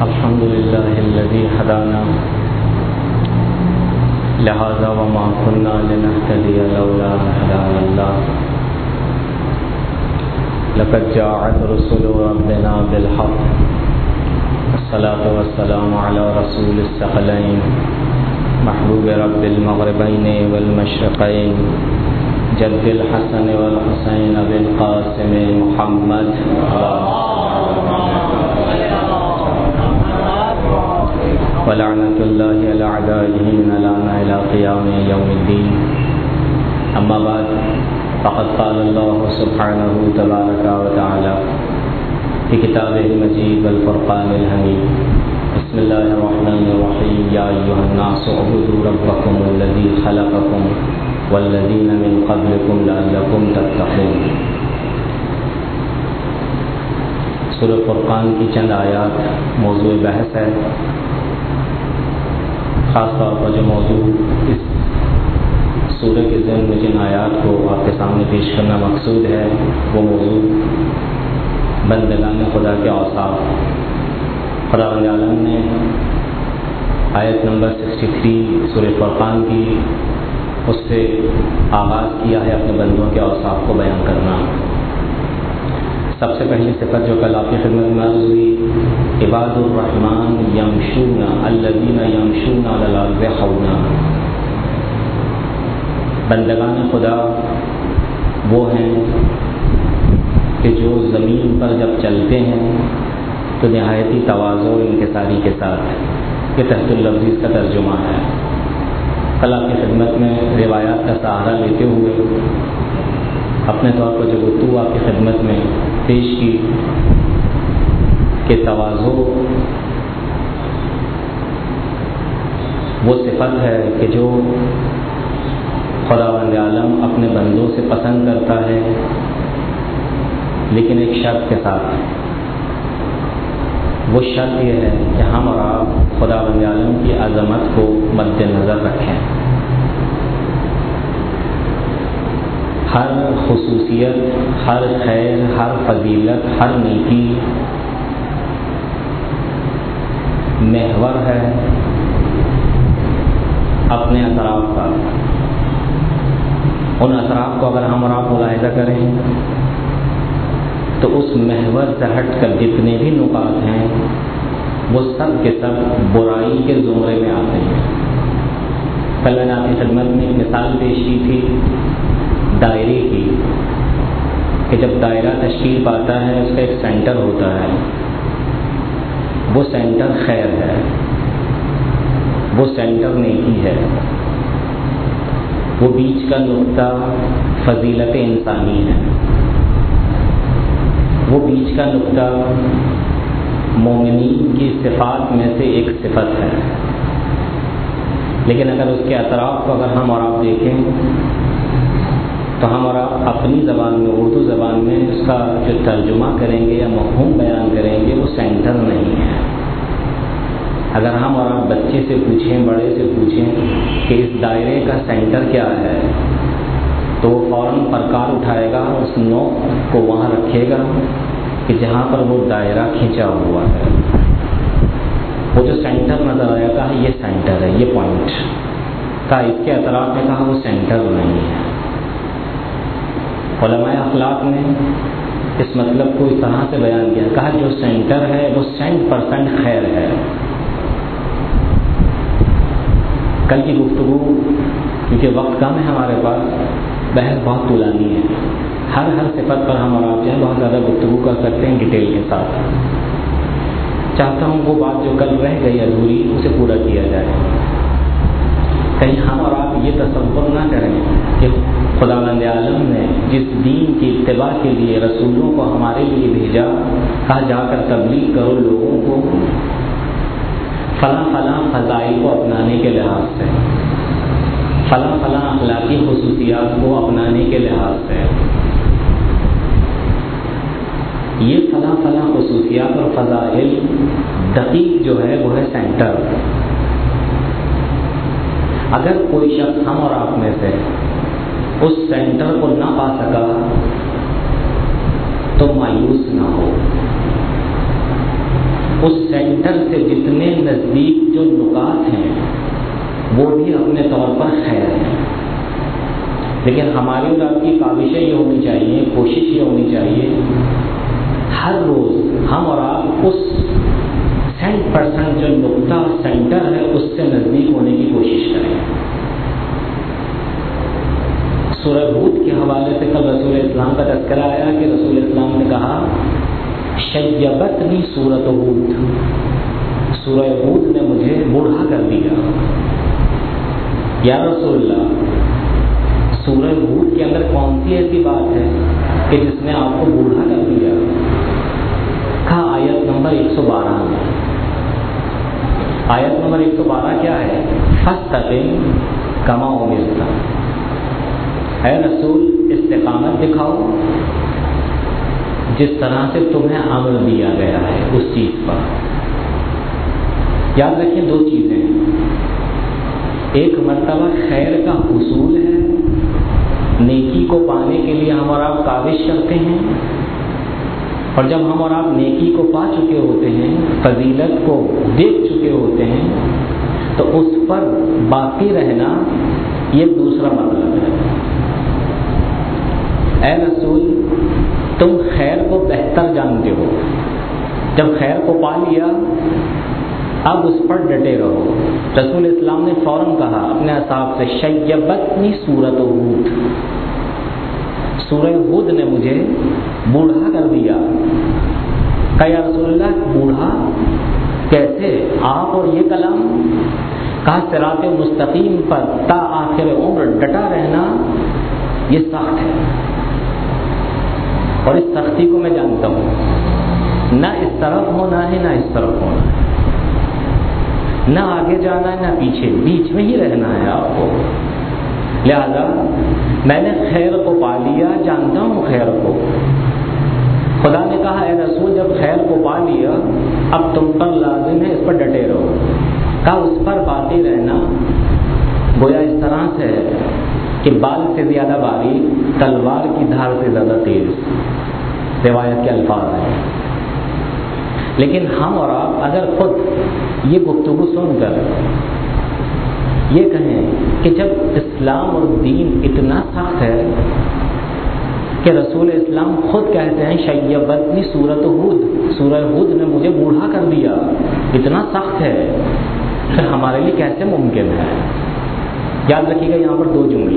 الحمد لله الذي هدانا لهذا وما كنا لنهتدي لولا أن هدانا الله لقد جاءت رسل ربنا بالحق الصلاة والسلام على رسول الثقلين محبوب رب المغربين والمشرقين جد الحسن والحسين بالقاسم محمد ولعنة الله على أعدائه من الآن إلى قيام يوم الدين. أما بعد فقد قال الله سبحانه تبارك وتعالى في كتابه المجيد والفرقان الحميد: بسم الله الرحمن الرحيم. يا أيها الناس اعبدوا ربكم الذي خلقكم والذين من قبلكم لعلكم تتقون. سورہ فرقان کی چند آیات موضوع بحث ہے. خاص طور پر جو موضوع اس سورہ کے ذہن میں جن آیات کو آپ کے سامنے پیش کرنا مقصود ہے وہ موضوع بندگان خدا کے اوصاف. خداوند عالم نے آیت نمبر 63 سورہ فرقان کی اس سے آغاز کیا ہے اپنے بندوں کے اوصاف کو بیان کرنا. سب سے پہلی صفت جو کل آپ کی خدمت میں عرض ہوئی: عباد الرحمن یمشون الذین یمشون علی الارض حونا. بندگان خدا وہ ہیں کہ جو زمین پر جب چلتے ہیں تو نہایتی تواضع اور انکساری کے ساتھ. یہ تحت اللفظ اس کا ترجمہ ہے. کل آپ کی خدمت میں روایات کا سہارا لیتے ہوئے اپنے طور پر جو گفتگو آپ کی خدمت میں پیش کی کہ تواضع وہ صفت ہے کہ جو خداوند عالم اپنے بندوں سے پسند کرتا ہے، لیکن ایک شرط کے ساتھ. وہ شرط یہ ہے کہ ہم اور آپ خداوند عالم کی عظمت کو مد نظر رکھیں. ہر خصوصیت، ہر خیر، ہر فضیلت، ہر نیکی محور ہے اپنے اطراف کا. ان اطراف کو اگر ہم اور آپ ملاحظہ کریں تو اس محور سے ہٹ کر جتنے بھی نکات ہیں وہ سب کے سب برائی کے زمرے میں آتے ہیں. کل میں نے آپ کی خدمت میں ایک مثال پیش کی تھی دائرے کی کہ جب دائرہ تشکیل پاتا ہے اس کا ایک سینٹر ہوتا ہے. وہ سینٹر خیر ہے، وہ سینٹر نیکی ہے، وہ بیچ کا نقطہ فضیلت انسانی ہے، وہ بیچ کا نقطہ مومنین کی صفات میں سے ایک صفت ہے. لیکن اگر اس کے اطراف کو اگر ہم اور آپ دیکھیں تو ہم اور آپ اپنی زبان میں، اردو زبان میں اس کا جو ترجمہ کریں گے یا مفہوم بیان کریں گے وہ سینٹر نہیں ہے. اگر ہم اور آپ بچے سے پوچھیں، بڑے سے پوچھیں کہ اس دائرے کا سینٹر کیا ہے تو وہ فوراً پرکار اٹھائے گا، اس نوک کو وہاں رکھے گا کہ جہاں پر وہ دائرہ کھینچا ہوا ہے. وہ جو سینٹر نظر آیا کہا یہ سینٹر ہے، یہ پوائنٹ کہا. اس کے اطراف میں کہا وہ سینٹر نہیں ہے. علماء اخلاق نے اس مطلب کو اس طرح سے بیان کیا، کہا جو سینٹر ہے وہ 100% خیر ہے. کل کی گفتگو کیونکہ وقت کم ہے ہمارے پاس، بحث بہت طولانی ہے. ہر صفت پر ہم اور آپ جو ہے بہت زیادہ گفتگو کر سکتے ہیں ڈیٹیل کے ساتھ. چاہتا ہوں وہ بات جو کل رہ گئی ادھوری اسے پورا کیا جائے. کہیں ہم اور آپ یہ تصور نہ کریں کہ خداوند عالم نے جس دین کی اتباع کے لیے رسولوں کو ہمارے لیے بھیجا، کہا جا کر تبلیغ کرو لوگوں کو فلاں فلاں فضائل کو اپنانے کے لحاظ سے، فلاں فلاں اخلاقی خصوصیات کو اپنانے کے لحاظ سے. یہ فلاں فلاں خصوصیات اور فضائل دقیق جو ہے وہ ہے سینٹر. اگر کوئی شخص ہم اور آپ میں سے اس سینٹر کو نہ پا سکا تو مایوس نہ ہو. اس سینٹر سے جتنے نزدیک جو نکات ہیں وہ بھی اپنے طور پر خیر ہیں، لیکن ہماری اور آپ کی کاوشیں یہ ہونی چاہیے، کوشش یہ ہونی چاہیے ہر روز ہم اور آپ اس 100% جو نقطہ سینٹر ہے اس سے نزدیک ہونے کی کوشش کریں۔ سورہ ہود کے حوالے سے کل رسول اسلام کا تذکرہ آیا کہ رسول اسلام نے کہا شیبتنی سورۃ ہود، سورہ ہود نے مجھے بوڑھا کر دیا۔ یا رسول اللہ، سورہ ہود کے اندر کون سی ایسی بات ہے کہ جس نے آپ کو بوڑھا کر دیا؟ کہا آیت نمبر 112 میں۔ آیت نمبر 112 کیا ہے؟ فاستقم کما امرت، اے رسول استقامت دکھاؤ جس طرح سے تمہیں امر دیا گیا ہے اس چیز پر۔ یاد رکھیں دو چیزیں، ایک مرتبہ خیر کا حصول ہے، نیکی کو پانے کے لیے ہم اور آپ کاوش کرتے ہیں، اور جب ہم اور آپ نیکی کو پا چکے ہوتے ہیں، فضیلت کو دیکھ چکے ہوتے ہیں، تو اس پر باقی رہنا یہ دوسرا مطلب ہے۔ اے رسول تم خیر کو بہتر جانتے ہو، جب خیر کو پا لیا اب اس پر ڈٹے رہو۔ رسول اسلام نے فوراً کہا اپنے اصحاب سے شیبتنی سورۃ ہود، سورہ ہود نے مجھے بوڑھا کر دیا۔ کہا یا رسول اللہ بوڑھا کیسے؟ آپ اور یہ کلام؟ کہا صراط مستقیم پر تا آخر عمر ڈٹا رہنا یہ سخت ہے، اور اس سختی کو میں جانتا ہوں، نہ اس طرف ہونا ہے نہ اس طرف ہونا ہے، نہ آگے جانا ہے نہ پیچھے، بیچ میں ہی رہنا ہے آپ کو۔ لہذا میں نے خیر کو پا لیا، جانتا ہوں خیر کو۔ خدا نے کہا اے رسول جب خیر کو پا لیا اب تم پر لازم ہے اس پر ڈٹے رہو۔ کہا اس پر باقی رہنا گویا اس طرح سے ہے کہ بال سے زیادہ باریک، تلوار کی دھار سے زیادہ تیز، روایت کے الفاظ ہیں۔ لیکن ہم اور آپ اگر خود یہ گفتگو سن کر یہ کہیں کہ جب اسلام اور دین اتنا سخت ہے کہ رسول اسلام خود کہتے ہیں شیبتنی سورۃ ہود، سورہ ہود نے مجھے بوڑھا کر دیا، اتنا سخت ہے، پھر ہمارے لیے کیسے ممکن ہے؟ یاد رکھیے گا یہاں پر دو جملے،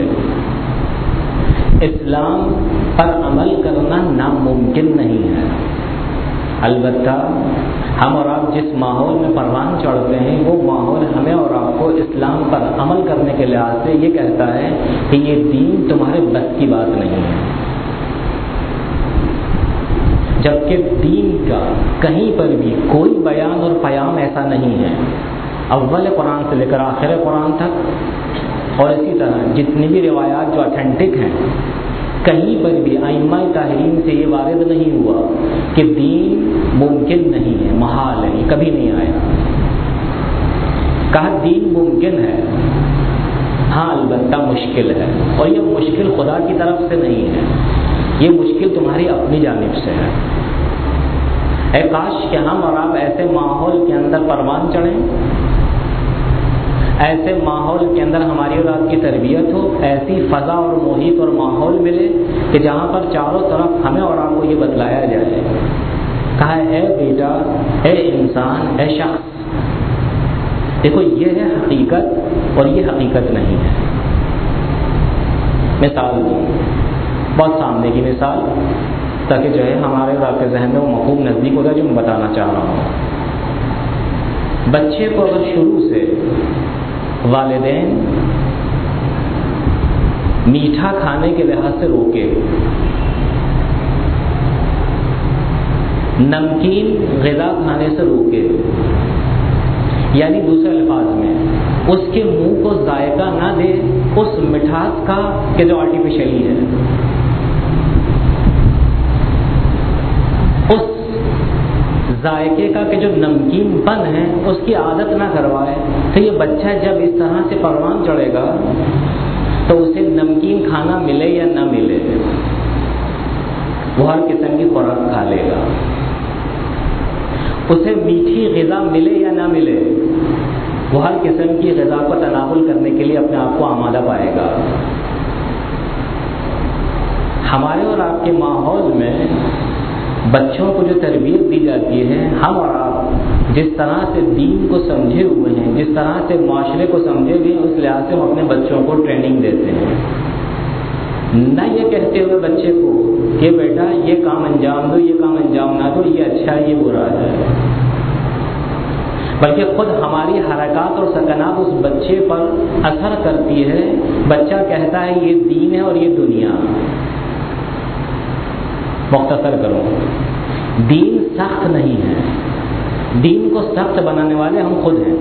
اسلام پر عمل کرنا ناممکن نہیں ہے، البتہ ہم اور آپ جس ماحول میں پروان چڑھتے ہیں وہ ماحول ہمیں اور آپ کو اسلام پر عمل کرنے کے لحاظ سے یہ کہتا ہے کہ یہ دین تمہارے بس کی بات نہیں ہے، جبکہ دین کا کہیں پر بھی کوئی بیان اور پیام ایسا نہیں ہے، اول قرآن سے لے کر آخر قرآن تک، اور اسی طرح جتنی بھی روایات جو اتھینٹک ہیں کہیں پر بھی ائمہ تحریم سے یہ وارد نہیں ہوا کہ دین ممکن نہیں ہے، محال ہے، یہ کبھی نہیں آیا۔ کہا دین ممکن ہے، ہاں البتہ مشکل ہے، اور یہ مشکل خدا کی طرف سے نہیں ہے، یہ مشکل تمہاری اپنی جانب سے ہے۔ اے کاش کہ ہم اور آپ ایسے ماحول کے اندر پروان چڑھیں، ایسے ماحول کے اندر ہماری اور آپ کی تربیت ہو، ایسی فضا اور محیط اور ماحول ملے کہ جہاں پر چاروں طرف ہمیں اور آپ کو یہ بتلایا جائے، کہا اے بیٹا، اے انسان، اے شخص، دیکھو یہ ہے حقیقت اور یہ حقیقت نہیں ہے۔ مثال دوں، بہت سامنے کی مثال، تاکہ جو ہے ہمارے اور آپ کے ذہن میں وہ مفہوم نزدیک ہوگا جو میں بتانا چاہ رہا ہوں۔ بچے کو اگر شروع سے والدین میٹھا کھانے کے لحاظ سے روکے، نمکین غذا کھانے سے روکے، یعنی دوسرے الفاظ میں اس کے منہ کو ذائقہ نہ دے اس مٹھاس کا کہ جو آرٹیفیشلی ہے، اس ذائقے کا کہ جو نمکین پن ہے اس کی عادت نہ کروائے، تو یہ بچہ جب اس طرح سے پروان چڑھے گا تو اسے نمکین کھانا ملے یا نہ ملے وہ ہر قسم کی خوراک کھا لے گا۔ اسے میٹھی غذا ملے یا نہ ملے، وہ ہر قسم کی غذا کو تناول کرنے کے لیے اپنے آپ کو آمادہ پائے گا۔ ہمارے اور آپ کے ماحول میں بچوں کو جو تربیت دی جاتی ہے، ہم اور آپ جس طرح سے دین کو سمجھے ہوئے ہیں، جس طرح سے معاشرے کو سمجھے ہوئے ہیں، اس لحاظ سے ہم اپنے بچوں کو ٹریننگ دیتے ہیں۔ نہ یہ کہتے ہوئے بچے کو کہ بیٹا یہ کام انجام دو، یہ کام انجام نہ دو، یہ اچھا ہے، یہ برا ہے، بلکہ خود ہماری حرکات اور سکنات اس بچے پر اثر کرتی ہے۔ بچہ کہتا ہے یہ دین ہے اور یہ دنیا۔ مختصر کروں، دین سخت نہیں ہے، دین کو سخت بنانے والے ہم خود ہیں۔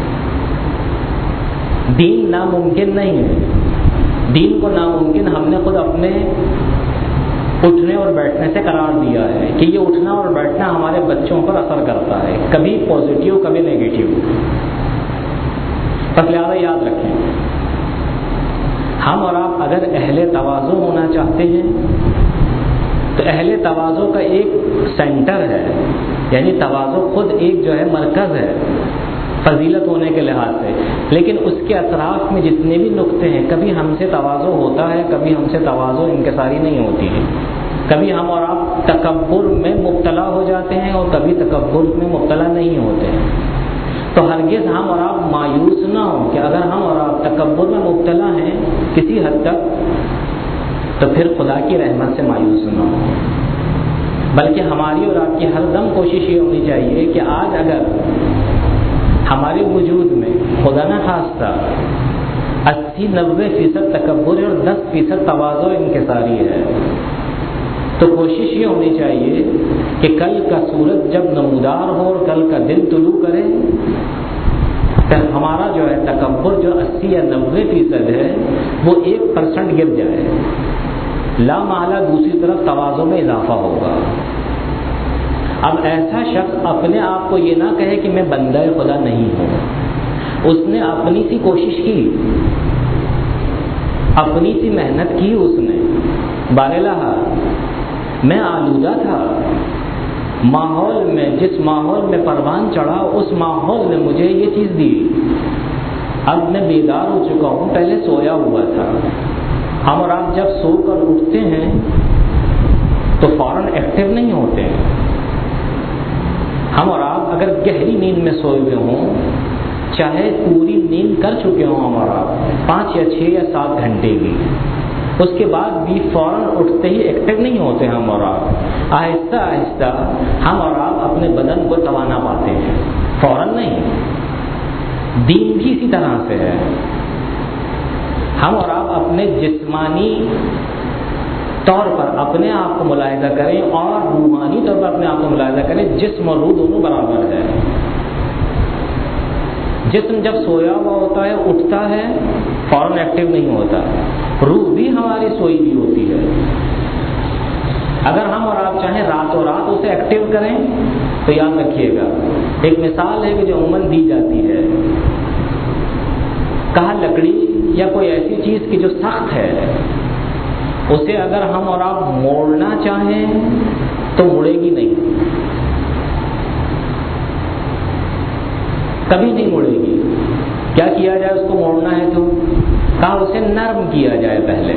دین ناممکن نہیں ہے، دین کو ناممکن ہم نے خود اپنے اٹھنے اور بیٹھنے سے قرار دیا ہے کہ یہ اٹھنا اور بیٹھنا ہمارے بچوں پر اثر کرتا ہے، کبھی پازیٹیو کبھی نیگیٹو۔ بس لہٰذا یاد رکھیں، ہم اور آپ اگر اہل تواضع ہونا چاہتے ہیں تو اہل تواضع کا ایک سینٹر ہے، یعنی تواضع خود ایک جو ہے مرکز ہے فضیلت ہونے کے لحاظ سے، لیکن اس کے اطراف میں جتنے بھی نقطے ہیں، کبھی ہم سے تواضع ہوتا ہے، کبھی ہم سے تواضع انکساری نہیں ہوتی ہے، کبھی ہم اور آپ تکبر میں مبتلا ہو جاتے ہیں اور کبھی تکبر میں مبتلا نہیں ہوتے ہیں۔ تو ہرگز ہم اور آپ مایوس نہ ہوں کہ اگر ہم اور آپ تکبر میں مبتلا ہیں کسی حد تک، تو پھر خدا کی رحمت سے مایوس نہ ہوں، بلکہ ہماری اور آپ کی ہر دم کوشش یہ ہونی چاہیے کہ آج اگر ہمارے وجود میں خدا نہ خواستہ 80-90% تکبر اور 10% تواضع انکساری ہے، تو کوشش یہ ہونی چاہیے کہ کل کا سورج جب نمودار ہو اور کل کا دن طلوع کرے تو ہمارا جو ہے تکبر جو 80 یا 90% ہے وہ 1% گر جائے، لا محالہ دوسری طرف تواضع میں اضافہ ہوگا۔ اب ایسا شخص اپنے آپ کو یہ نہ کہے کہ میں بندہ خدا نہیں ہوں، اس نے اپنی سی کوشش کی، اپنی سی محنت کی، اس نے بارہا میں آلودہ تھا، ماحول میں جس ماحول میں پروان چڑھا اس ماحول نے مجھے یہ چیز دی، اب میں بیدار ہو چکا ہوں، پہلے سویا ہوا تھا۔ ہم اور آپ جب سو کر اٹھتے ہیں تو فوراً ایکٹیو نہیں ہوتے ہیں۔ ہم اور آپ اگر گہری نیند میں سوئے ہوئے ہوں، چاہے پوری نیند کر چکے ہوں ہم اور آپ 5 یا 6 یا 7 گھنٹے کی، اس کے بعد بھی فوراً اٹھتے ہی ایکٹیو نہیں ہوتے ہم اور آپ، آہستہ آہستہ ہم اور آپ اپنے بدن کو توانا پاتے ہیں، فوراً نہیں۔ دین بھی اسی طرح سے ہے، ہم اور آپ اپنے جسمانی طور پر اپنے آپ کو ملاحظہ کریں اور روحانی طور پر اپنے آپ کو ملاحظہ کریں، جسم اور روح دونوں برابر ہے۔ جسم جب سویا ہوا ہوتا ہے اٹھتا ہے فوراً ایکٹیو نہیں ہوتا، روح بھی ہماری سوئی بھی ہوتی ہے۔ اگر ہم اور آپ چاہیں راتوں رات اسے ایکٹیو کریں تو یاد رکھیے گا، ایک مثال ہے کہ جو عموماً دی جاتی ہے، کہا لکڑی یا کوئی ایسی چیز کی جو سخت ہے، اسے اگر ہم اور آپ موڑنا چاہیں تو مڑے گی نہیں، کبھی نہیں مڑے گی۔ کیا کیا جائے اس کو موڑنا ہے تو کہا اسے نرم کیا جائے پہلے،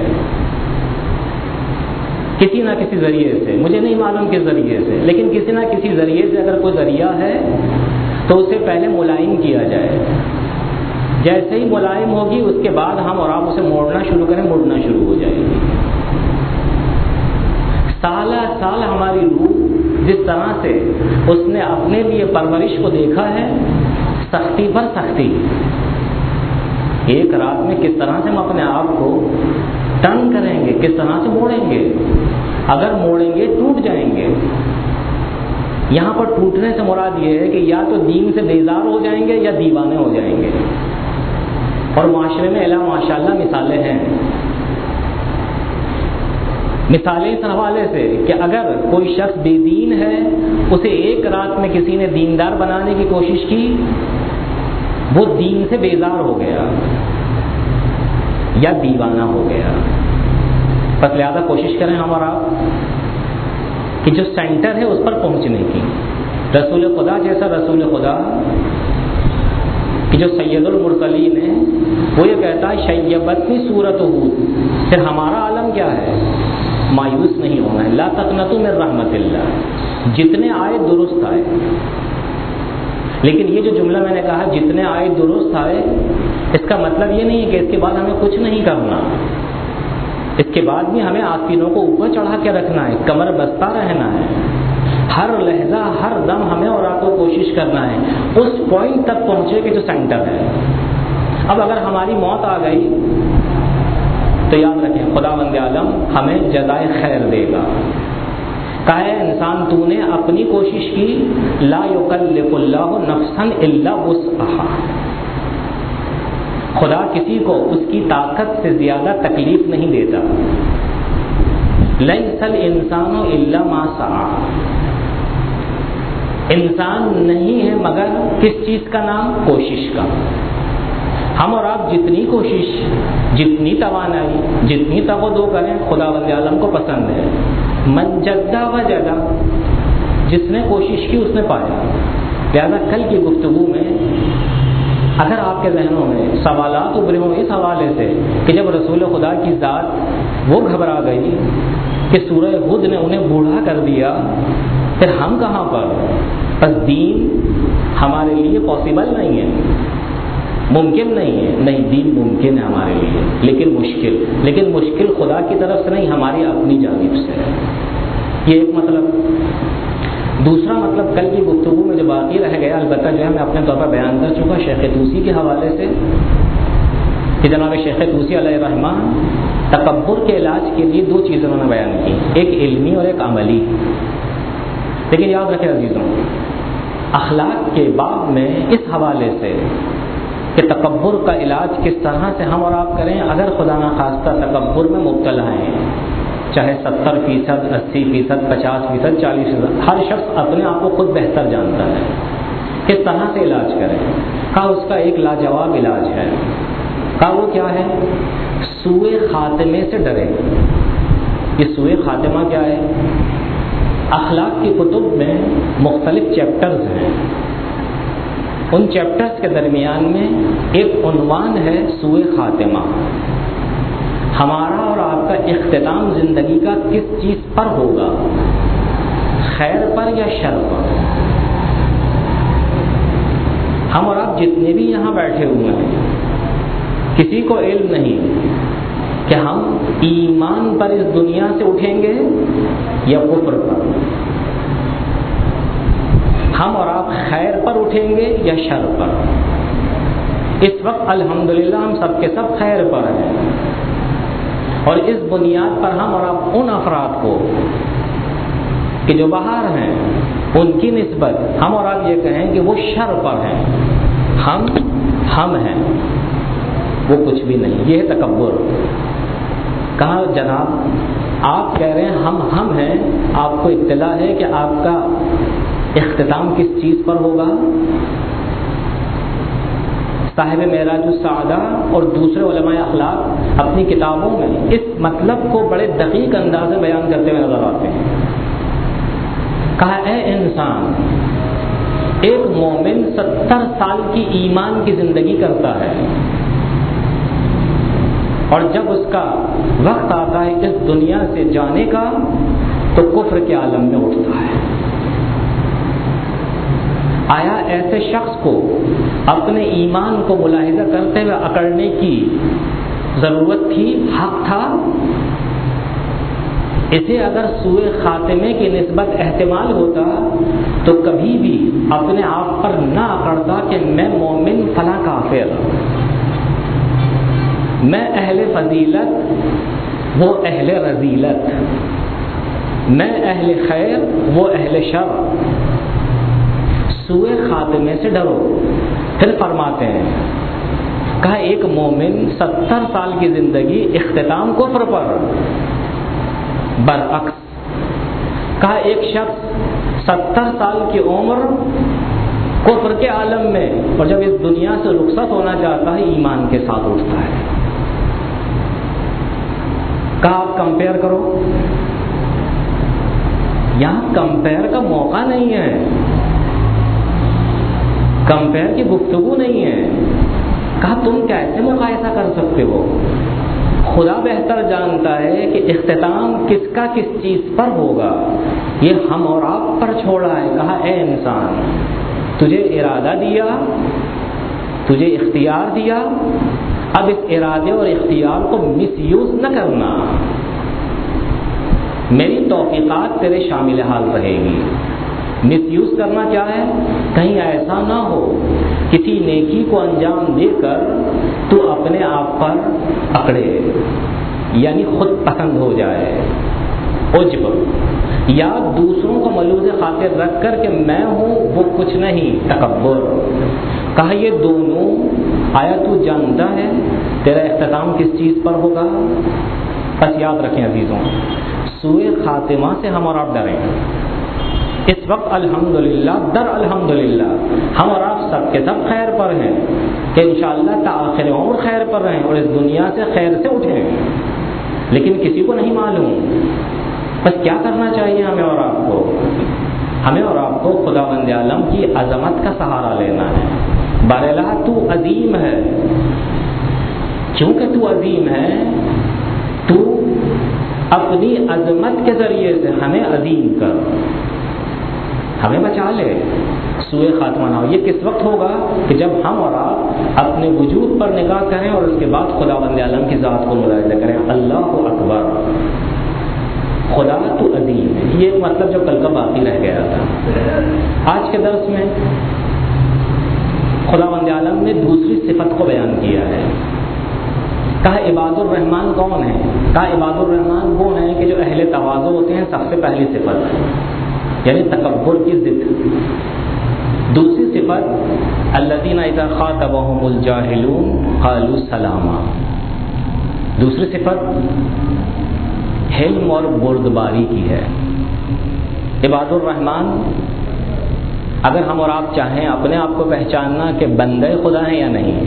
کسی نہ کسی ذریعے سے، مجھے نہیں معلوم کس ذریعے سے، لیکن کسی نہ کسی ذریعے سے اگر کوئی ذریعہ ہے تو اسے پہلے ملائم کیا جائے۔ جیسے ہی ملائم ہوگی اس کے بعد ہم اور آپ اسے موڑنا شروع کریں، مڑنا شروع ہو جائے گی۔ سالہ سال ہماری روح جس طرح سے اس نے اپنے لیے پرورش کو دیکھا ہے، سختی پر سختی، ایک رات میں کس طرح سے ہم اپنے آپ کو ٹرن کریں گے، کس طرح سے موڑیں گے، اگر موڑیں گے ٹوٹ جائیں گے۔ یہاں پر ٹوٹنے سے مراد یہ ہے کہ یا تو دین سے بیزار ہو جائیں گے یا دیوانے ہو جائیں گے، اور معاشرے میں الا ماشاءاللہ مثالیں ہیں، مثالیں اس حوالے سے کہ اگر کوئی شخص بے دین ہے، اسے ایک رات میں کسی نے دیندار بنانے کی کوشش کی، وہ دین سے بیزار ہو گیا یا دیوانہ ہو گیا۔ بس لہذا کوشش کریں ہم اور آپ کہ جو سینٹر ہے اس پر پہنچنے کی، رسول خدا جیسا رسول خدا کہ جو سید المرسلین ہے وہ یہ کہتا ہے شیبتنی صورت ہود، پھر ہمارا عالم کیا ہے؟ مایوس نہیں ہونا ہے. لا تقنطوا من رحمت اللہ، جتنے آئے درست آئے. لیکن یہ جو جملہ میں نے کہا جتنے آئے درست آئے، اس کا مطلب یہ نہیں ہے کہ اس کے بعد ہمیں کچھ نہیں کرنا. اس کے بعد بھی ہمیں آستینوں کو اوپر چڑھا کے رکھنا ہے، کمر بستہ رہنا ہے. ہر لہجہ ہر دم ہمیں اور آپ کو کوشش کرنا ہے اس پوائنٹ تک پہنچے کہ جو سینٹر ہے. اب اگر ہماری موت آ گئی تو یاد رکھیں خداوند عالم ہمیں جزائے خیر دے گا. کہا ہے انسان تو نے اپنی کوشش کی، لا یکلف اللہ نفسا الا وسعہا، خدا کسی کو اس کی طاقت سے زیادہ تکلیف نہیں دیتا. لیس الانسان الا ما سعی، انسان نہیں ہے مگر کس چیز کا نام؟ کوشش کا. ہم اور آپ جتنی کوشش، جتنی توانائی، جتنی تغدو کریں خداوند عالم کو پسند ہے. من جدہ وجدہ، جس نے کوشش کی اس نے پایا. لہذا کل کی گفتگو میں اگر آپ کے ذہنوں میں سوالات ابھرے ہوں اس حوالے سے کہ جب رسول خدا کی ذات وہ گھبرا گئی کہ سورہ ہود نے انہیں بوڑھا کر دیا، پھر ہم کہاں پر؟ بس دین ہمارے لیے پاسبل نہیں ہے، ممکن نہیں ہے. نہیں، دین ممکن ہے ہمارے لیے لیکن مشکل خدا کی طرف سے نہیں، ہماری اپنی جانب سے ہے. یہ ایک مطلب. دوسرا مطلب کل کی گفتگو میں جو باقی رہ گیا، البتہ جو ہے میں اپنے طور پر بیان کر چکا شیخ طوسی کے حوالے سے کہ جناب شیخ طوسی علیہ الرحمٰن تکبر کے علاج کے لیے دو چیزیں انہوں نے بیان کی، ایک علمی اور ایک عملی. لیکن یاد رکھیں عزیزوں، اخلاق کے باب میں اس حوالے سے کہ تکبر کا علاج کس طرح سے ہم اور آپ کریں اگر خدا نخواستہ تکبر میں مبتلا ہیں، چاہے 70%، 80%، 50%، 40%، ہر شخص اپنے آپ کو خود بہتر جانتا ہے، کس طرح سے علاج کریں. کہا اس کا ایک لاجواب علاج ہے. کہا وہ کیا ہے؟ سوء خاتمے سے ڈرے. یہ سوء خاتمہ کیا ہے؟ اخلاق کی کتب میں مختلف چیپٹرز ہیں، ان چیپٹرز کے درمیان میں ایک عنوان ہے سوء خاتمہ. ہمارا اور آپ کا اختتام زندگی کا کس چیز پر ہوگا؟ خیر پر یا شر پر؟ ہم اور آپ جتنے بھی یہاں بیٹھے ہوئے ہیں، کسی کو علم نہیں کہ ہم ایمان پر اس دنیا سے اٹھیں گے یا کفر پر. ہم اور آپ خیر پر اٹھیں گے یا شر پر. اس وقت الحمدللہ ہم سب کے سب خیر پر ہیں، اور اس بنیاد پر ہم اور آپ ان افراد کو کہ جو باہر ہیں ان کی نسبت ہم اور آپ یہ کہیں کہ وہ شر پر ہیں، ہم ہیں، وہ کچھ بھی نہیں. یہ ہے تکبر. کہا جناب آپ کہہ رہے ہیں ہم ہیں، آپ کو اطلاع ہے کہ آپ کا اختتام کس چیز پر ہوگا؟ صاحب معراج السعادہ اور دوسرے علماء اخلاق اپنی کتابوں میں اس مطلب کو بڑے دقیق انداز میں بیان کرتے ہوئے نظر آتے ہیں. کہا اے انسان، ایک مومن 70 سال کی ایمان کی زندگی کرتا ہے، اور جب اس کا وقت آتا ہے اس دنیا سے جانے کا تو کفر کے عالم میں اٹھتا ہے. آیا ایسے شخص کو اپنے ایمان کو ملاحظہ کرتے ہوئے اکڑنے کی ضرورت تھی؟ حق تھا؟ اسے اگر سوء خاتمے کی نسبت احتمال ہوتا تو کبھی بھی اپنے آپ پر نہ اکڑتا کہ میں مومن فلاں کافر، میں اہل فضیلت وہ اہل رذیلت، میں اہل خیر وہ اہل شر. سوء خاتمے سے ڈرو. پھر فرماتے ہیں کہا ایک مومن 70 سال کی زندگی اختتام کفر پر، برعکس کہا ایک شخص 70 سال کی عمر کفر کے عالم میں، اور جب اس دنیا سے رخصت ہونا چاہتا ہے ایمان کے ساتھ اٹھتا ہے. کہا آپ کمپیئر کرو. یہاں کمپیئر کا موقع نہیں ہے. کمپیئر کی گفتگو نہیں ہے. کہا تم کیسے مقایسہ کر سکتے ہو؟ خدا بہتر جانتا ہے کہ اختتام کس کا کس چیز پر ہوگا، یہ ہم اور آپ پر چھوڑا ہے. کہا اے انسان، تجھے ارادہ دیا، تجھے اختیار دیا، اب اس ارادے اور اختیار کو مس یوز نہ کرنا. میری توفیقات تیرے شامل حال رہے گی. مس یوز کرنا کیا ہے؟ کہیں ایسا نہ ہو کسی نیکی کو انجام دے کر تو اپنے آپ پر اکڑے، یعنی خود پسند ہو جائے، عجب، یا دوسروں کو ملوث خاطر رکھ کر کہ میں ہوں وہ کچھ نہیں، تکبر. کہا یہ دونوں آیا تو جانتا ہے تیرا اختتام کس چیز پر ہوگا؟ بس یاد رکھیں عزیزوں، سوء خاتمہ سے ہم اور آپ ڈریں. اس وقت الحمدللہ در الحمدللہ ہم اور آپ سب کے سب خیر پر ہیں کہ انشاءاللہ تا آخر عمر خیر پر رہیں اور اس دنیا سے خیر سے اٹھیں، لیکن کسی کو نہیں معلوم. بس کیا کرنا چاہیے ہمیں اور آپ کو؟ ہمیں اور آپ کو خداوند عالم کی عظمت کا سہارا لینا ہے. باراللہ تو عظیم ہے، چونکہ تو عظیم ہے تو اپنی عظمت کے ذریعے سے ہمیں عظیم کر، ہمیں بچا لے، سوء خاتمہ نہ ہو. یہ کس وقت ہوگا؟ کہ جب ہم اور آپ اپنے وجود پر نگاہ کریں اور اس کے بعد خداوند عالم کی ذات کو ملاحظہ کریں. اللہ اکبر، خدا تو عظیم ہے. یہ ایک مطلب جو کل کا باقی رہ گیا تھا. آج کے درس میں خداوند عالم نے دوسری صفت کو بیان کیا ہے. کہا عباد الرحمن کون ہے؟ کہا عباد الرحمن وہ ہیں کہ جو اہل تواضع ہوتے ہیں. سب سے پہلی صفت یعنی تکبر کی ضد. دوسری صفت الذین اذا خاطبهم الجاہلون قالوا سلاما. دوسری صفت حلم اور بردباری کی ہے. عباد الرحمن، اگر ہم اور آپ چاہیں اپنے آپ کو پہچاننا کہ بندے خدا ہیں یا نہیں،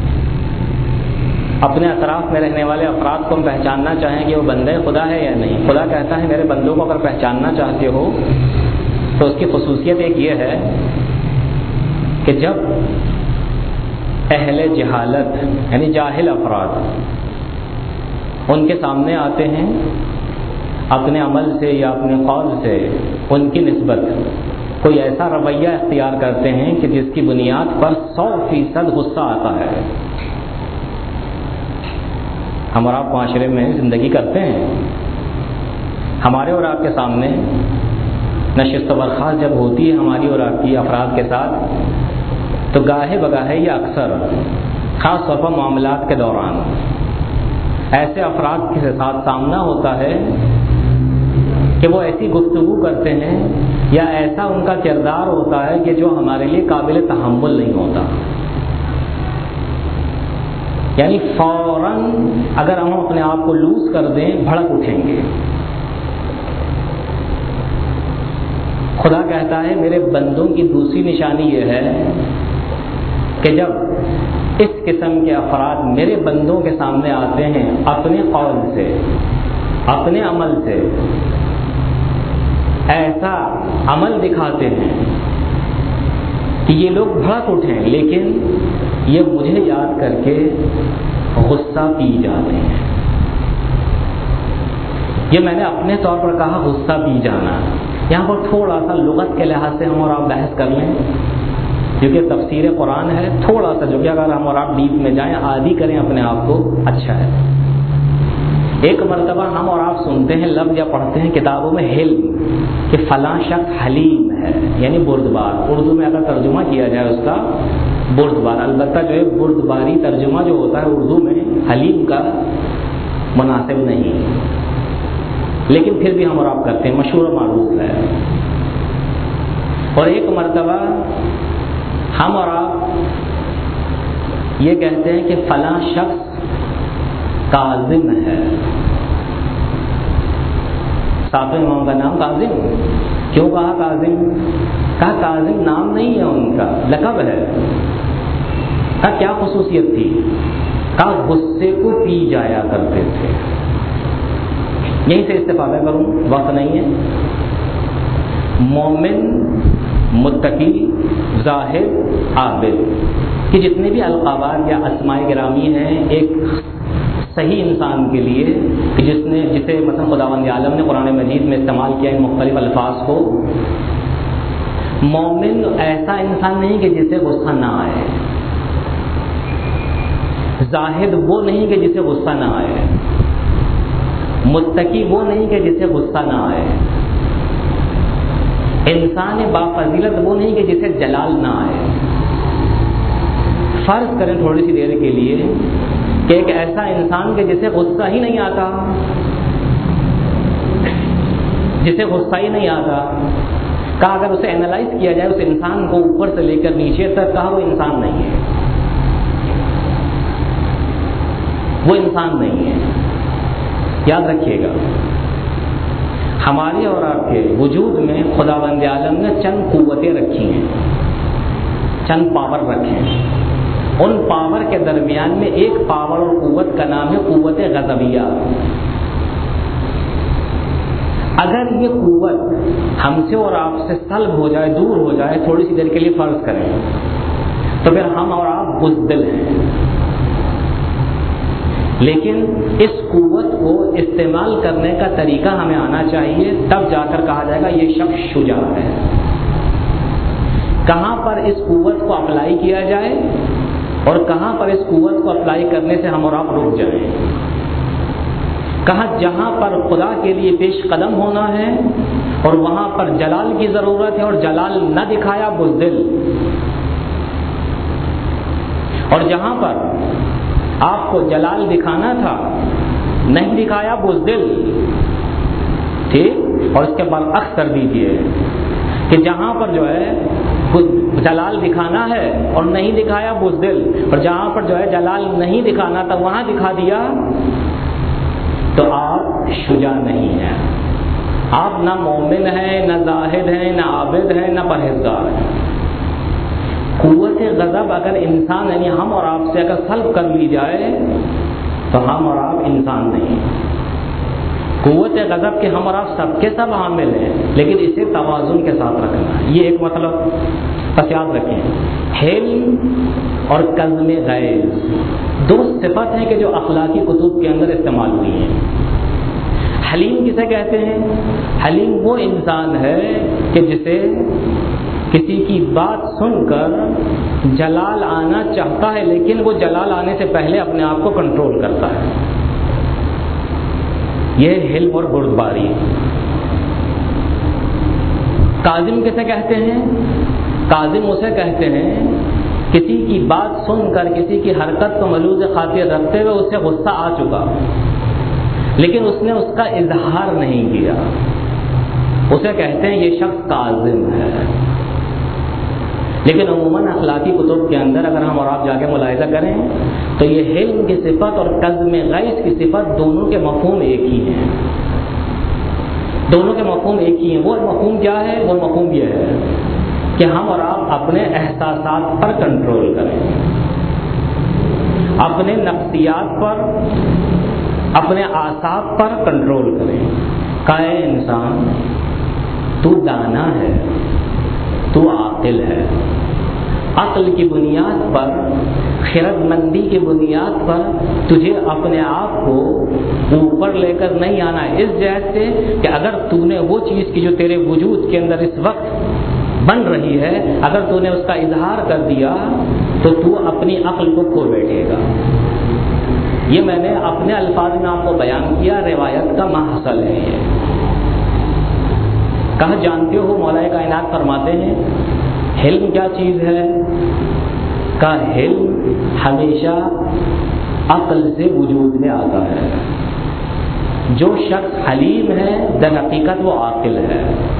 اپنے اطراف میں رہنے والے افراد کو ہم پہچاننا چاہیں کہ وہ بندے خدا ہے یا نہیں. خدا کہتا ہے میرے بندوں کو اگر پہچاننا چاہتے ہو تو اس کی خصوصیت ایک یہ ہے کہ جب اہل جہالت یعنی جاہل افراد ان کے سامنے آتے ہیں، اپنے عمل سے یا اپنے قول سے ان کی نسبت کوئی ایسا رویہ اختیار کرتے ہیں کہ جس کی بنیاد پر 100% غصہ آتا ہے. ہم اور آپ معاشرے میں زندگی کرتے ہیں، ہمارے اور آپ کے سامنے نشست و برخاست جب ہوتی ہے ہماری اور آپ کی افراد کے ساتھ، تو گاہے بگاہے یا اکثر خاص طور پر معاملات کے دوران ایسے افراد کے ساتھ سامنا ہوتا ہے کہ وہ ایسی گفتگو کرتے ہیں یا ایسا ان کا کردار ہوتا ہے کہ جو ہمارے لیے قابل تحمل نہیں ہوتا. یعنی فوراً اگر ہم اپنے آپ کو لوز کر دیں بھڑک اٹھیں گے. خدا کہتا ہے میرے بندوں کی دوسری نشانی یہ ہے کہ جب اس قسم کے افراد میرے بندوں کے سامنے آتے ہیں، اپنے قول سے اپنے عمل سے ایسا عمل دکھاتے ہیں کہ یہ لوگ بھڑک اٹھیں، لیکن یہ مجھے یاد کر کے غصہ پی جاتے ہیں. یہ میں نے اپنے طور پر کہا غصہ پی جانا. یہاں پر تھوڑا سا لغت کے لحاظ سے ہم اور آپ بحث کر لیں، کیونکہ تفسیر قرآن ہے، تھوڑا سا جو کہ اگر ہم اور آپ ڈیپ میں جائیں، عادی کریں اپنے آپ کو، اچھا ہے. ایک مرتبہ ہم اور آپ سنتے ہیں لفظ یا پڑھتے ہیں کتابوں میں حلم، کہ فلاں شخص حلیم ہے یعنی بردبار. اردو میں اگر ترجمہ کیا جائے اس کا بردبار، البتہ جو ہے بردباری ترجمہ جو ہوتا ہے اردو میں حلیم کا مناسب نہیں، لیکن پھر بھی ہم اور آپ کرتے ہیں، مشہور و معروف ہے. اور ایک مرتبہ ہم اور آپ یہ کہتے ہیں کہ فلاں شخص کاظم ہے. ساتویں امام کا نام کاظم. کیوں کہا کاظم؟ کہا کاظم نام نہیں ہے ان کا، لقب ہے. کہا کیا خصوصیت تھی؟ کہا غصے کو پی جایا کرتے تھے. یہیں سے استفادہ کروں، وقت نہیں ہے. مومن متقی، زاہد، عابد، کہ جتنے بھی القابات یا اسماء گرامی ہیں ایک صحیح انسان کے لیے کہ جسے مثلا خداوند عالم نے قرآن مجید میں استعمال کیا ان مختلف الفاظ کو. مومن ایسا انسان نہیں کہ جسے غصہ نہ آئے، زاہد وہ نہیں کہ جسے غصہ نہ آئے، متقی وہ نہیں کہ جسے غصہ نہ آئے، انسان بافضیلت وہ نہیں کہ جسے جلال نہ آئے. فرض کریں تھوڑی سی دیر کے لیے کہ ایک ایسا انسان کہ جسے غصہ ہی نہیں آتا، جسے غصہ ہی نہیں آتا، کہا اگر اسے اینالائز کیا جائے اس انسان کو اوپر سے لے کر نیچے تک، کہا وہ انسان نہیں ہے، وہ انسان نہیں ہے. یاد رکھیے گا ہماری اور آپ کے وجود میں خداوند عالم نے چند قوتیں رکھی ہیں، چند پاور رکھے ہیں. ان پاور کے درمیان میں ایک پاور اور قوت کا نام ہے قوت غضبیہ. اگر یہ قوت ہم سے اور آپ سے سلب ہو جائے، دور ہو جائے تھوڑی سی دیر کے لیے فرض کریں، تو پھر ہم اور آپ بزدل ہیں. لیکن اس قوت کو استعمال کرنے کا طریقہ ہمیں آنا چاہیے، تب جا کر کہا جائے گا یہ شخص شجاع ہے. کہاں پر اس قوت کو اپلائی کیا جائے اور کہاں پر اس قوت کو اپلائی کرنے سے ہم اور آپ رک جائیں. کہاں جہاں پر خدا کے لیے پیش قدم ہونا ہے اور وہاں پر جلال کی ضرورت ہے اور جلال نہ دکھایا بزدل، اور جہاں پر آپ کو جلال دکھانا تھا نہیں دکھایا بزدل. ٹھیک، اور اس کے برعکس کر دیجیے کہ جہاں پر جو ہے جلال دکھانا ہے اور نہیں دکھایا بزدل، اور جہاں پر جو ہے جلال نہیں دکھانا تھا وہاں دکھا دیا، تو آپ شجاع نہیں ہیں. آپ نہ مومن ہیں، نہ زاہد ہیں، نہ عابد ہیں، نہ پرہیزگار ہیں. قوت غضب اگر انسان یعنی ہم اور آپ سے اگر سلب کر لی جائے تو ہم اور آپ انسان نہیں. قوت غضب کے ہم اور آپ سب کے سب حامل ہیں، لیکن اسے توازن کے ساتھ رکھنا. یہ ایک مطلب بس یاد رکھیں. حلم اور کظم غیظ دو صفت ہیں کہ جو اخلاقی کتب کے اندر استعمال ہوئی ہیں. حلیم کسے کہتے ہیں؟ حلیم وہ انسان ہے کہ جسے کسی کی بات سن کر جلال آنا چاہتا ہے لیکن وہ جلال آنے سے پہلے اپنے آپ کو کنٹرول کرتا ہے. یہ حلم اور بردباری. کاظم کسے کہتے ہیں؟ کاظم اسے کہتے ہیں کسی کی بات سن کر کسی کی حرکت کو ملوذ خاطر رکھتے ہوئے اسے غصہ آ چکا لیکن اس نے اس کا اظہار نہیں کیا، اسے کہتے ہیں یہ شخص کاظم ہے. لیکن عموماً اخلاقی کتب کے اندر اگر ہم اور آپ جا کے ملاحظہ کریں تو یہ حلم کی صفت اور کظم غیظ کی صفت دونوں کے مفہوم ایک ہی ہیں. دونوں کے مفہوم ایک ہی ہیں. وہ مفہوم کیا ہے؟ وہ مفہوم یہ ہے کہ ہم اور آپ اپنے احساسات پر کنٹرول کریں، اپنے نفسیات پر، اپنے اعصاب پر کنٹرول کریں. کہے انسان تو دانا ہے، تو عاقل ہے. عقل کی بنیاد پر، خرد مندی کی بنیاد پر تجھے اپنے آپ کو اوپر لے کر نہیں آنا ہے، اس جہت سے کہ اگر تو نے وہ چیز کی جو تیرے وجود کے اندر اس وقت بن رہی ہے اگر تو نے اس کا اظہار کر دیا تو تو اپنی عقل کو کھو بیٹھے گا. یہ میں نے اپنے الفاظ میں آپ کو بیان کیا، روایت کا محصل ہے. یہ کہا جانتے ہو مولا کائنات فرماتے ہیں حلم کیا چیز ہے؟ کا حلم ہمیشہ عقل سے وجود میں آتا ہے. جو شخص حلیم ہے در حقیقت وہ عاقل ہے،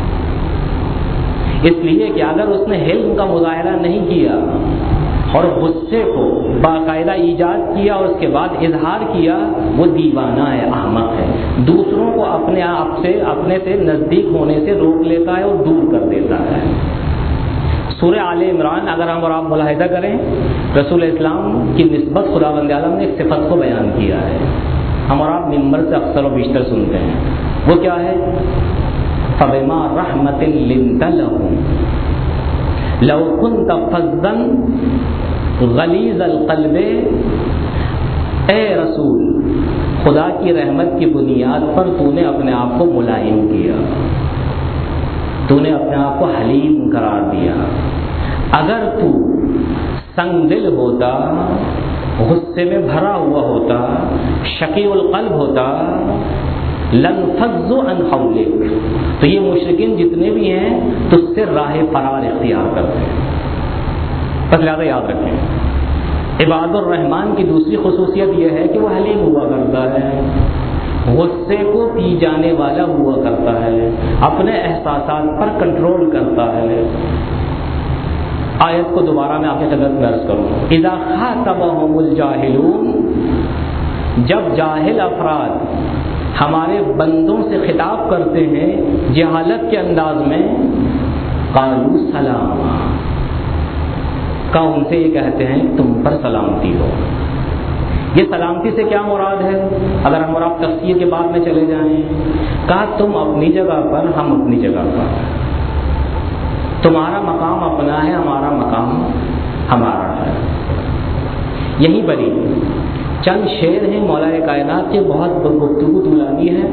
اس لیے کہ اگر اس نے حلم کا مظاہرہ نہیں کیا اور غصے کو باقاعدہ ایجاد کیا اور اس کے بعد اظہار کیا، وہ دیوانہ ہے، احمق ہے. دوسروں کو اپنے آپ سے، اپنے سے نزدیک ہونے سے روک لیتا ہے اور دور کر دیتا ہے. سورہ آل عمران اگر ہم اور آپ ملاحظہ کریں، رسول اسلام کی نسبت خداوند عالم نے ایک صفت کو بیان کیا ہے. ہم اور آپ ممبر سے اکثر و بیشتر سنتے ہیں. وہ کیا ہے؟ فَبِمَا رَحْمَةٍ لِنْتَ لَهُمْ لو كنت فظا غلیظ القلب، اے رسول خدا کی رحمت کی بنیاد پر تو نے اپنے آپ کو ملائم کیا، تو نے اپنے آپ کو حلیم قرار دیا۔ اگر تو سنگ دل ہوتا، غصے میں بھرا ہوا ہوتا، شقی القلب ہوتا، لنفضوا عن حولک، تو یہ مشرکین جتنے بھی ہیں تو اس سے راہ فرار اختیار کرتے ہیں۔ بس لہٰذا یاد رکھیں، عباد الرحمن کی دوسری خصوصیت یہ ہے کہ وہ حلیم ہوا کرتا ہے، غصے کو پی جانے والا ہوا کرتا ہے، اپنے احساسات پر کنٹرول کرتا ہے۔ آیت کو دوبارہ میں آپ کی خدمت میں عرض کروں، اذا خاطبهم الجاہلون، جب جاہل افراد ہمارے بندوں سے خطاب کرتے ہیں جہالت کے انداز میں، قالوا سلاما، کا ان سے یہ کہتے ہیں تم پر سلامتی ہو۔ یہ سلامتی سے کیا مراد ہے؟ اگر ہم اور آپ تفسیر کے بعد میں چلے جائیں، کہا تم اپنی جگہ پر، ہم اپنی جگہ پر، تمہارا مقام اپنا ہے، ہمارا مقام ہمارا ہے۔ یہیں پر ہی چند شعر ہیں مولا کائنات کے، بہت گفتگو طولانی ہے،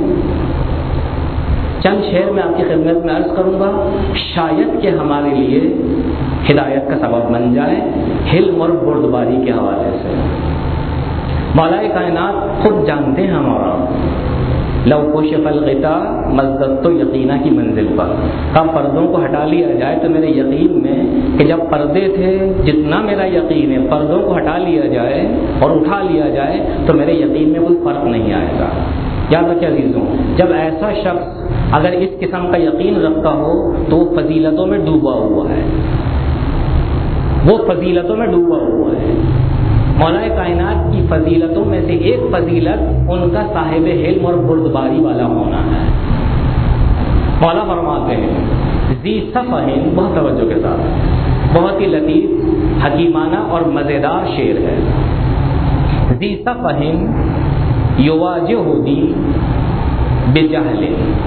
چند شعر میں آپ کی خدمت میں عرض کروں گا، شاید کہ ہمارے لیے ہدایت کا سبب بن جائے، حلم اور بردباری کے حوالے سے۔ مولا کائنات خود جانتے ہیں ہمارا، لو کشف الغطاء مزدت یقینا کی منزل پر، کب پردوں کو ہٹا لیا جائے تو میرے یقین میں کہ جب پردے تھے جتنا میرا یقین ہے، پردوں کو ہٹا لیا جائے اور اٹھا لیا جائے تو میرے یقین میں کوئی فرق نہیں آئے گا۔ یاد رکھیں عزیزوں، جب ایسا شخص اگر اس قسم کا یقین رکھتا ہو تو وہ فضیلتوں میں ڈوبا ہوا ہے، وہ فضیلتوں میں ڈوبا ہوا ہے۔ مولا کائنات کی فضیلتوں میں سے ایک فضیلت ان کا صاحب حلم اور بردباری والا ہونا ہے۔ مولا فرماتے ہیں ذی صفح، بہت توجہ کے ساتھ، بہت ہی لطیف حکیمانہ اور مزیدار شعر ہے۔ ذی صفح یواجہنی بجہل،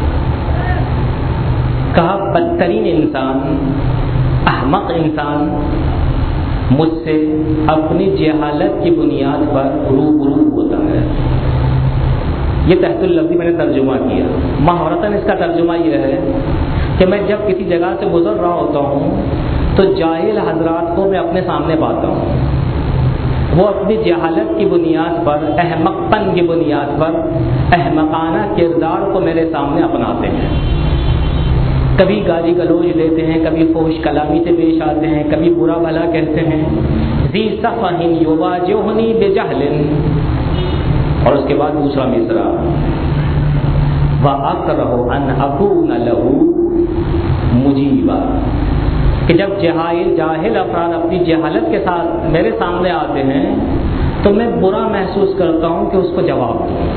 کہا بدترین انسان، احمق انسان مجھ سے اپنی جہالت کی بنیاد پر روبرو ہوتا ہے۔ یہ تحت اللفظی میں نے ترجمہ کیا، محاورتاً اس کا ترجمہ یہ ہے کہ میں جب کسی جگہ سے گزر رہا ہوتا ہوں تو جاہل حضرات کو میں اپنے سامنے پاتا ہوں، وہ اپنی جہالت کی بنیاد پر، احمق پن کی بنیاد پر احمقانہ کردار کو میرے سامنے اپناتے ہیں، کبھی گالی گلوچ دیتے ہیں، کبھی فحش کلامی سے پیش آتے ہیں، کبھی برا بھلا کہتے ہیں۔ ذی صفح یواجہنی بجہل، اور اس کے بعد دوسرا مصرع، وَأَكْرَهُ أَنْ أَكُونَ لَهُ مُجِيبًا، کہ جب جاہل افراد اپنی جہالت کے ساتھ میرے سامنے آتے ہیں تو میں برا محسوس کرتا ہوں کہ اس کو جواب دوں۔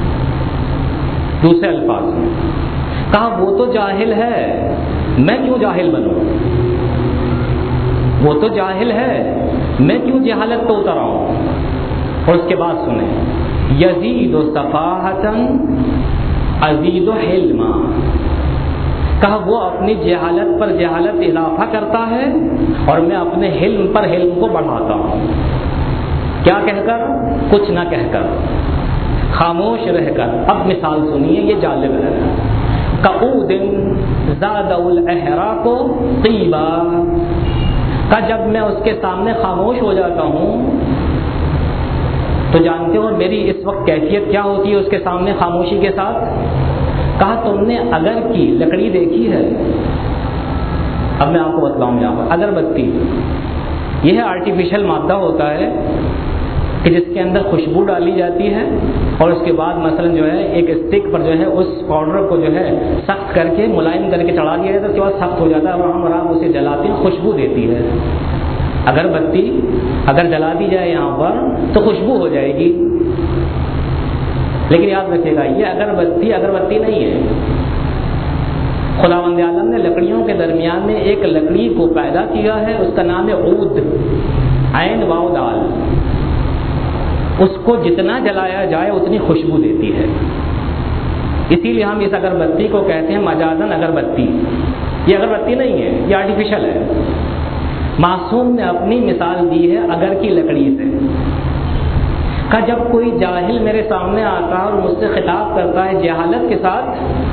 دوسرے الفاظ میں کہا وہ تو جاہل ہے، میں کیوں جاہل بنوں؟ وہ تو جاہل ہے، میں کیوں جہالت پہ اتر آؤں؟ اور اس کے بعد سنیں، یزید صفاحتاً ازید حلما، کہا وہ اپنی جہالت پر جہالت اضافہ کرتا ہے اور میں اپنے حلم پر حلم کو بڑھاتا ہوں۔ کیا کہہ کر؟ کچھ نہ کہہ کر، خاموش رہ کر۔ اب مثال سنیے، یہ جالب ہے۔ کعود زاد الاحراق طیبا، کہ جب میں اس کے سامنے خاموش ہو جاتا ہوں تو جانتے ہو میری اس وقت کیفیت کیا ہوتی ہے اس کے سامنے خاموشی کے ساتھ؟ کہا تم نے اگر کی لکڑی دیکھی ہے؟ اب میں آپ کو بتلاؤں یہاں پر، اگر بتی یہ ہے آرٹیفیشل مادہ ہوتا ہے کہ جس کے اندر خوشبو ڈالی جاتی ہے اور اس کے بعد مثلا جو ہے ایک اسٹک پر جو ہے اس پاؤڈر کو جو ہے سخت کر کے ملائم کر کے چڑھا دیا جاتا ہے، اس کے بعد سخت ہو جاتا ہے اور ہم اور آپ اسے جلاتے ہیں، خوشبو دیتی ہے۔ اگر بتی اگر جلا دی جائے یہاں پر تو خوشبو ہو جائے گی، لیکن یاد رکھیے گا یہ اگربتی نہیں ہے۔ خداوند عالم نے لکڑیوں کے درمیان میں ایک لکڑی کو پیدا کیا ہے، اس کا نام ہے عود، عین واو دال۔ اس کو جتنا جلایا جائے اتنی خوشبو دیتی ہے، اسی لیے ہم اس اگربتی کو کہتے ہیں مجازن اگربتی۔ یہ اگربتی نہیں ہے، یہ آرٹیفیشل ہے۔ معصوم نے اپنی مثال دی ہے اگر کی لکڑی سے، کہ جب کوئی جاہل میرے سامنے آتا ہے اور مجھ سے خطاب کرتا ہے جہالت کے ساتھ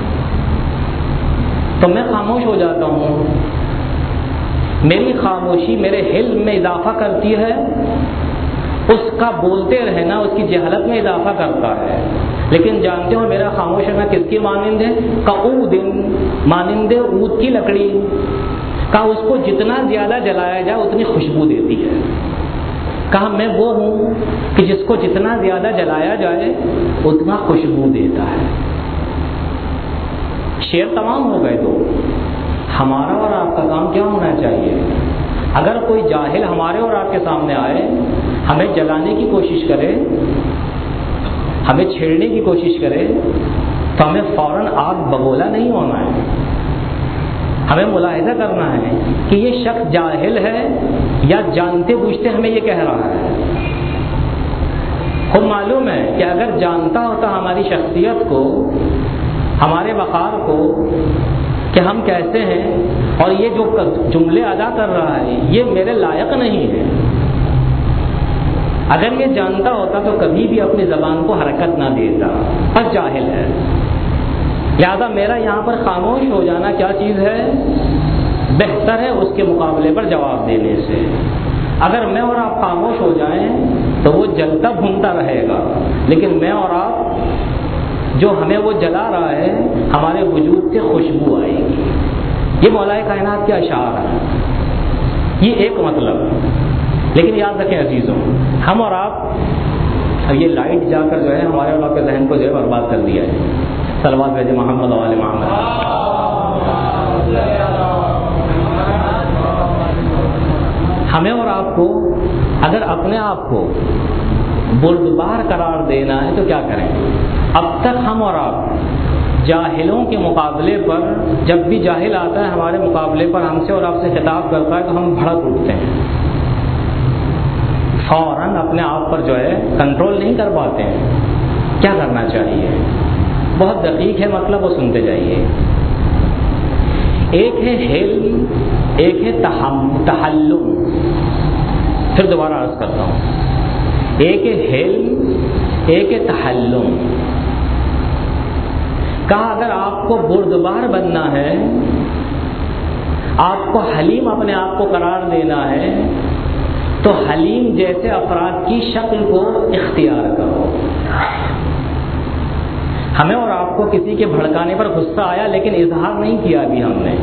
تو میں خاموش ہو جاتا ہوں. میری خاموشی میرے علم میں اضافہ کرتی ہے، اس کا بولتے رہنا اس کی جہالت میں اضافہ کرتا ہے. لیکن جانتے ہو میرا خاموش رہنا کس کی مانند ہے؟ کعود مانند اود کی لکڑی، کہ اس کو جتنا زیادہ جلایا جائے اتنی خوشبو دیتی ہے. کہا میں وہ ہوں کہ جس کو جتنا زیادہ جلایا جائے اتنا خوشبو دیتا ہے. شعر تمام ہو گئے. تو ہمارا اور آپ کا کام کیا ہونا چاہیے؟ اگر کوئی جاہل ہمارے اور آپ کے سامنے آئے، ہمیں جلانے کی کوشش کرے، ہمیں چھیڑنے کی کوشش کرے، تو ہمیں فوراً آگ بگولا نہیں ہونا ہے. ہمیں ملاحظہ کرنا ہے کہ یہ شخص جاہل ہے یا جانتے بوجھتے ہمیں یہ کہہ رہا ہے. خود معلوم ہے کہ اگر جانتا ہوتا ہماری شخصیت کو، ہمارے وقار کو، کہ ہم کیسے ہیں اور یہ جو جملے ادا کر رہا ہے یہ میرے لائق نہیں ہے، اگر یہ جانتا ہوتا تو کبھی بھی اپنی زبان کو حرکت نہ دیتا. بس جاہل ہے. لہذا میرا یہاں پر خاموش ہو جانا کیا چیز ہے؟ بہتر ہے اس کے مقابلے پر جواب دینے سے. اگر میں اور آپ خاموش ہو جائیں تو وہ جلتا بھونتا رہے گا، لیکن میں اور آپ جو ہمیں وہ جلا رہا ہے ہمارے وجود سے خوشبو آئے گی. یہ مولا کائنات کے اشعار ہیں. یہ ایک مطلب. لیکن یاد رکھیں عزیزوں، ہم اور آپ یہ لائٹ جا کر جو ہے ہمارے اور آپ کے ذہن کو جو ہے برباد کر دیا ہے. صلوات بھیجے محمد و آل محمد. ہمیں اور آپ کو اگر اپنے آپ کو بردبار قرار دینا ہے تو کیا کریں؟ اب تک ہم اور آپ جاہلوں کے مقابلے پر، جب بھی جاہل آتا ہے ہمارے مقابلے پر ہم سے اور آپ سے خطاب کرتا ہے تو ہم بھڑک اٹھتے ہیں، فوراً اپنے آپ پر جو ہے کنٹرول نہیں کر پاتے ہیں. کیا کرنا چاہیے؟ بہت دقیق ہے مطلب، وہ سنتے جائیے. ایک ہے حلم، ایک ہے تحلم. پھر دوبارہ عرض کرتا ہوں، ایک ہے حلم، ایک ہے تحلم. کہا اگر آپ کو بردبار بننا ہے، آپ کو حلیم اپنے آپ کو قرار دینا ہے، تو حلیم جیسے افراد کی شکل کو اختیار کرو. ہمیں اور آپ کو کسی کے بھڑکانے پر غصہ آیا لیکن اظہار نہیں کیا ابھی ہم نے.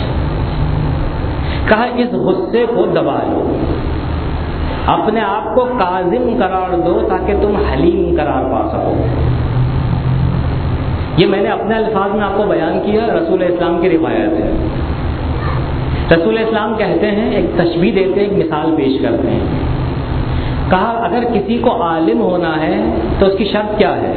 کہا اس غصے کو دبا لو، اپنے آپ کو کاظم قرار دو تاکہ تم حلیم قرار پا سکو. یہ میں نے اپنے الفاظ میں آپ کو بیان کیا، رسول اسلام کی روایت ہے. رسول اسلام کہتے ہیں، ایک تشبیہ دیتے ہیں، ایک مثال پیش کرتے ہیں. کہا اگر کسی کو عالم ہونا ہے تو اس کی شرط کیا ہے؟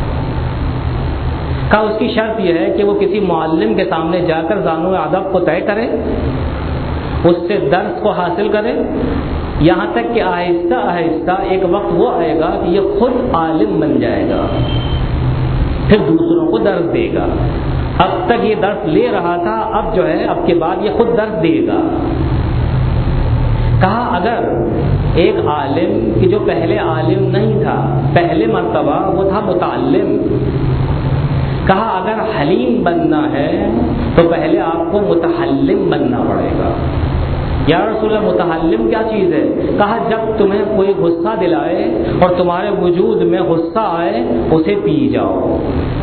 کہا اس کی شرط یہ ہے کہ وہ کسی معلم کے سامنے جا کر زانو ادب کو طے کرے، اس سے درس کو حاصل کرے، یہاں تک کہ آہستہ آہستہ ایک وقت وہ آئے گا کہ یہ خود عالم بن جائے گا، پھر دوسروں کو درس دے گا. اب تک یہ درس لے رہا تھا، اب جو ہے اب کے بعد یہ خود درس دے گا. کہا اگر ایک عالم کہ جو پہلے عالم نہیں تھا، پہلے مرتبہ وہ تھا متعلم، کہا اگر حلیم بننا ہے تو پہلے آپ کو متحلم بننا پڑے گا. یا رسول اللہ متحلم کیا چیز ہے؟ کہا جب تمہیں کوئی غصہ دلائے اور تمہارے وجود میں غصہ آئے اسے پی جاؤ،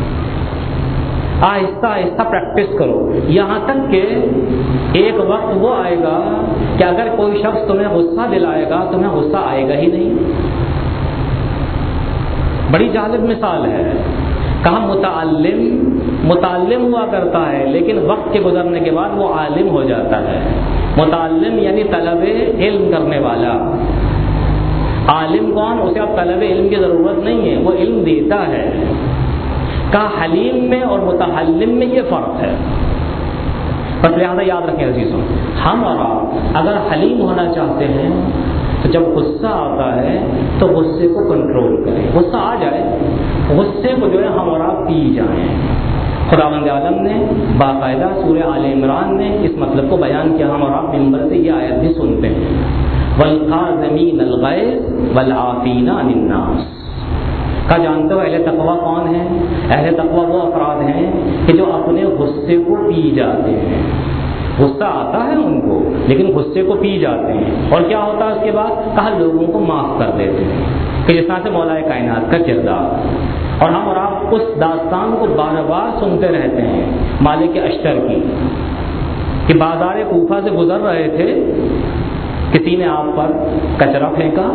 آہستہ آہستہ پریکٹس کرو، یہاں تک کہ ایک وقت وہ آئے گا کہ اگر کوئی شخص تمہیں غصہ دلائے گا تمہیں غصہ آئے گا ہی نہیں. بڑی جالب مثال ہے. کہا متعلم ہوا کرتا ہے لیکن وقت کے گزرنے کے بعد وہ عالم ہو جاتا ہے. متعلم یعنی طلب علم کرنے والا. عالم کون؟ اسے اب طلب علم کی ضرورت نہیں ہے، وہ علم دیتا ہے. کہا حلیم میں اور متحلم میں یہ فرق ہے. بس لہٰذا یاد رکھیں عزیزوں، ہم اور آپ اگر حلیم ہونا چاہتے ہیں تو جب غصہ آتا ہے تو غصے کو کنٹرول کریں. غصہ آ جائے، غصے کو جو ہے ہم اور آپ پی جائیں. خداوند عالم نے باقاعدہ سورہ آل عمران نے اس مطلب کو بیان کیا. ہم اور آپ ممبر سے یہ آیت بھی سنتے ہیں, والقاذمین الغیظ والعافین عن الناس. کا جانتے ہو اہل تقویٰ کون ہیں؟ اہل تقویٰ وہ افراد ہیں کہ جو اپنے غصے کو پی جاتے ہیں. غصہ آتا ہے ان کو لیکن غصے کو پی جاتے ہیں, اور کیا ہوتا ہے اس کے بعد؟ کہا لوگوں کو معاف کر دیتے ہیں, کہ جس طرح سے مولا کائنات کا کردار. اور ہم اور آپ اس داستان کو بار بار سنتے رہتے ہیں مالک اشتر کی, کہ بازار کوفہ سے گزر رہے تھے, کسی نے آپ پر کچرا پھینکا.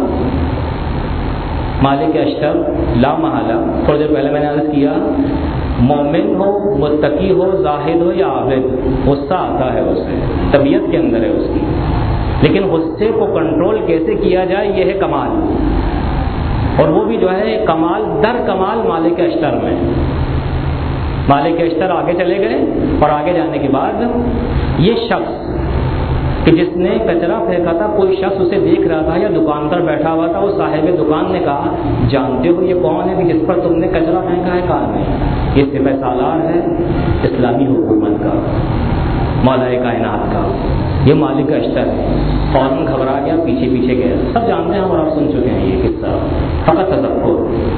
مالک اشتر لا محالہ, تھوڑی دیر پہلے میں نے عرض کیا, مومن ہو, متقی ہو, زاہد ہو یا عابد, غصہ آتا ہے اسے, طبیعت کے اندر ہے اس کی, لیکن غصے کو کنٹرول کیسے کیا جائے یہ ہے کمال. اور وہ بھی جو ہے کمال در کمال مالک اشتر میں. مالک اشتر آگے چلے گئے, اور آگے جانے کے بعد یہ شخص کہ جس نے کچرا پھینکا تھا, کوئی شخص اسے دیکھ رہا تھا یا دکان پر بیٹھا ہوا تھا. وہ صاحب دکان نے کہا, جانتے ہو یہ کون ہے کہ جس پر تم نے کچرا پھینکا ہے؟ کہا نہیں, یہ سپہ سالار ہے اسلامی حکومت کا, مولا کائنات کا, یہ مالک اشتر ہے. فوراً گھبرا گیا, پیچھے پیچھے گیا. سب جانتے ہیں اور آپ سن چکے ہیں یہ قصہ, فقط تصور.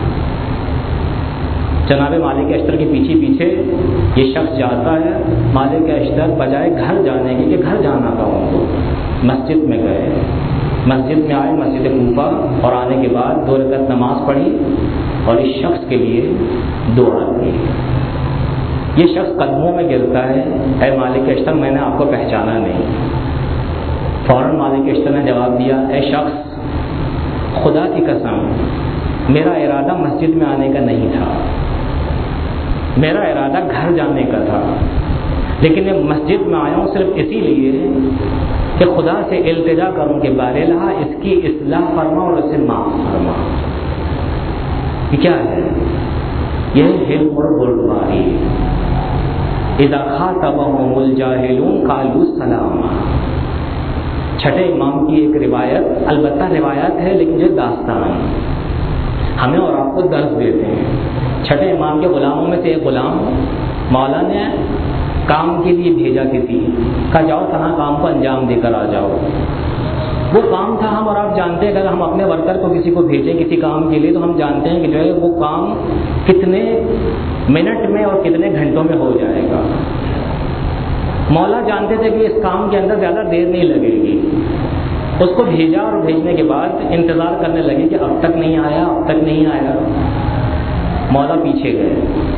جناب مالک اشتر کے پیچھے پیچھے یہ شخص جاتا ہے. مالک اشتر بجائے گھر جانے کے, کہ گھر جانا تھا ان کو, مسجد میں گئے. مسجد میں آئے, مسجد کوفہ, اور آنے کے بعد 2 رکعت نماز پڑھی اور اس شخص کے لیے دعا کی. یہ شخص قدموں میں گرتا ہے, اے مالک اشتر میں نے آپ کو پہچانا نہیں. فوراً مالک اشتر نے جواب دیا, اے شخص خدا کی قسم میرا ارادہ مسجد میں آنے کا نہیں تھا, میرا ارادہ گھر جانے کا تھا, لیکن میں مسجد میں آیا ہوں صرف اسی لیے کہ خدا سے التجا کروں کہ بار الہ اس کی اصلاح فرما اور اسے معاف فرما. یہ کیا ہے؟ یہ حلم اور بردباری. اذا خاطبهم الجاہلون قالوا سلاما. چھٹے امام کی ایک روایت, البتہ روایت ہے لیکن یہ داستان ہمیں اور آپ کو درس دیتے ہیں. چھٹے امام کے غلاموں میں سے ایک غلام, مولا نے کام کے لیے بھیجا کسی, کہا جاؤ فلاں کام کو انجام دے کر آ جاؤ. وہ کام تھا, ہم اور آپ جانتے ہیں کہ اگر ہم اپنے ورکر کو کسی کو بھیجیں کسی کام کے لیے تو ہم جانتے ہیں کہ جو ہے وہ کام کتنے منٹ میں اور کتنے گھنٹوں میں ہو جائے گا. مولا جانتے تھے کہ اس کام کے اندر زیادہ دیر نہیں لگے گی. اس کو بھیجا اور بھیجنے کے بعد انتظار کرنے لگے کہ اب تک نہیں آیا, اب تک نہیں آیا. مولا پیچھے گئے.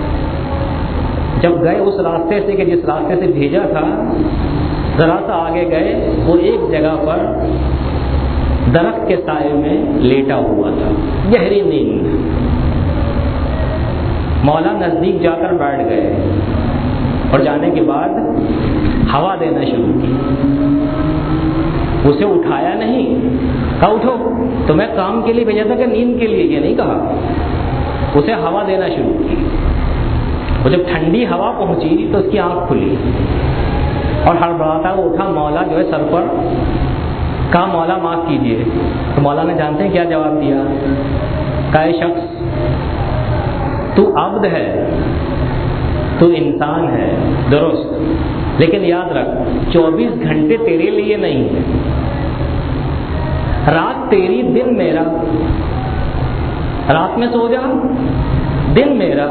جب گئے اس راستے سے کہ جس راستے سے بھیجا تھا, ذرا سا آگے گئے, وہ ایک جگہ پر درخت کے سائے میں لیٹا ہوا تھا, گہری نیند. مولا نزدیک جا کر بیٹھ گئے اور جانے کے بعد ہوا دینا شروع کی. اسے اٹھایا نہیں, کہا اٹھو, تمہیں کام کے لیے بھیجا تھا کہ نیند کے لیے, یہ نہیں کہا. اسے ہوا دینا شروع کی. وہ جب ٹھنڈی ہوا پہنچی تو اس کی آنکھ کھلی اور ہڑبڑاتا وہ اٹھا. مولا جو ہے سر پر, کہا مولا معاف کیجیے. تو مولا نے جانتے ہیں کیا جواب دیا؟ کہا اے شخص تو عبد ہے, تو انسان ہے درست, لیکن یاد رکھ 24 گھنٹے تیرے لیے نہیں ہے. رات تیری, دن میرا. رات میں سو جا, دن میرا.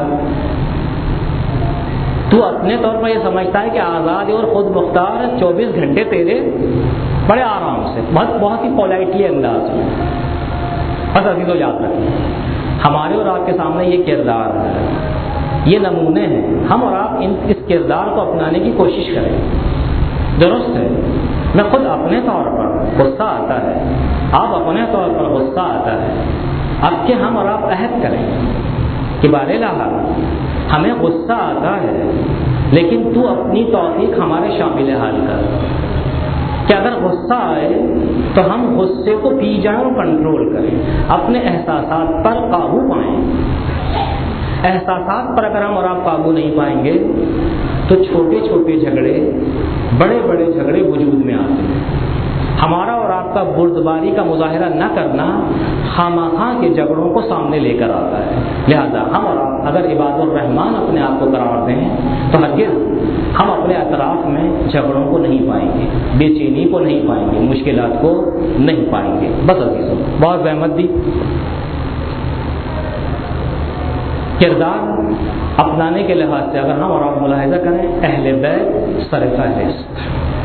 تو اپنے طور پر یہ سمجھتا ہے کہ آزاد اور خود مختار, 24 گھنٹے تیرے, بڑے آرام سے, بہت ہی پولائٹلی انداز میں. بس عزیزو یاد رکھیں, ہمارے اور آپ کے سامنے یہ کردار ہے, یہ نمونے ہیں. ہم اور آپ اس کردار کو اپنانے کی کوشش کریں. درست ہے, میں خود اپنے طور پر غصہ آتا ہے, آپ اپنے طور پر غصہ آتا ہے. اب کہ ہم اور آپ عہد کریں کہ بار الہ ہمیں غصہ آتا ہے, لیکن تو اپنی توفیق ہمارے شامل حال کر کہ اگر غصہ آئے تو ہم غصے کو پی جائیں اور کنٹرول کریں, اپنے احساسات پر قابو پائیں. احساسات پر اگر ہم اور آپ قابو نہیں پائیں گے تو چھوٹے چھوٹے جھگڑے, بڑے بڑے جھگڑے وجود میں آتے ہیں. ہمارا اور آپ کا بردباری کا مظاہرہ نہ کرنا خامخواہ کے جھگڑوں کو سامنے لے کر آتا ہے. لہذا ہم اور آپ اگر عباد الرحمن اپنے آپ کو قرار دیں تو ہرگز ہم اپنے اطراف میں جھگڑوں کو نہیں پائیں گے، بے چینی کو نہیں پائیں گے، مشکلات کو نہیں پائیں گے. بس عزیزوں، بہت زحمت دی. کردار اپنانے کے لحاظ سے اگر ہم اور آپ ملاحظہ کریں، اہل بیت سر فہرست.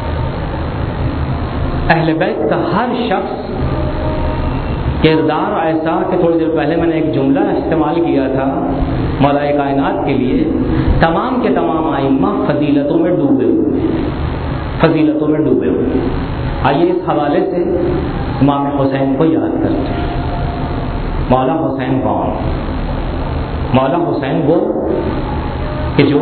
اہل بیت کا ہر شخص کردار ایسا کہ تھوڑی دیر پہلے میں نے ایک جملہ استعمال کیا تھا مولا کائنات کے لیے، تمام کے تمام ائمہ فضیلتوں میں ڈوبے ہوئے ہیں، فضیلتوں میں ڈوبے ہوئے ہیں. آئیے اس حوالے سے امام حسین کو یاد کرتے ہیں. مولا حسین کون؟ مولا حسین وہ کہ جو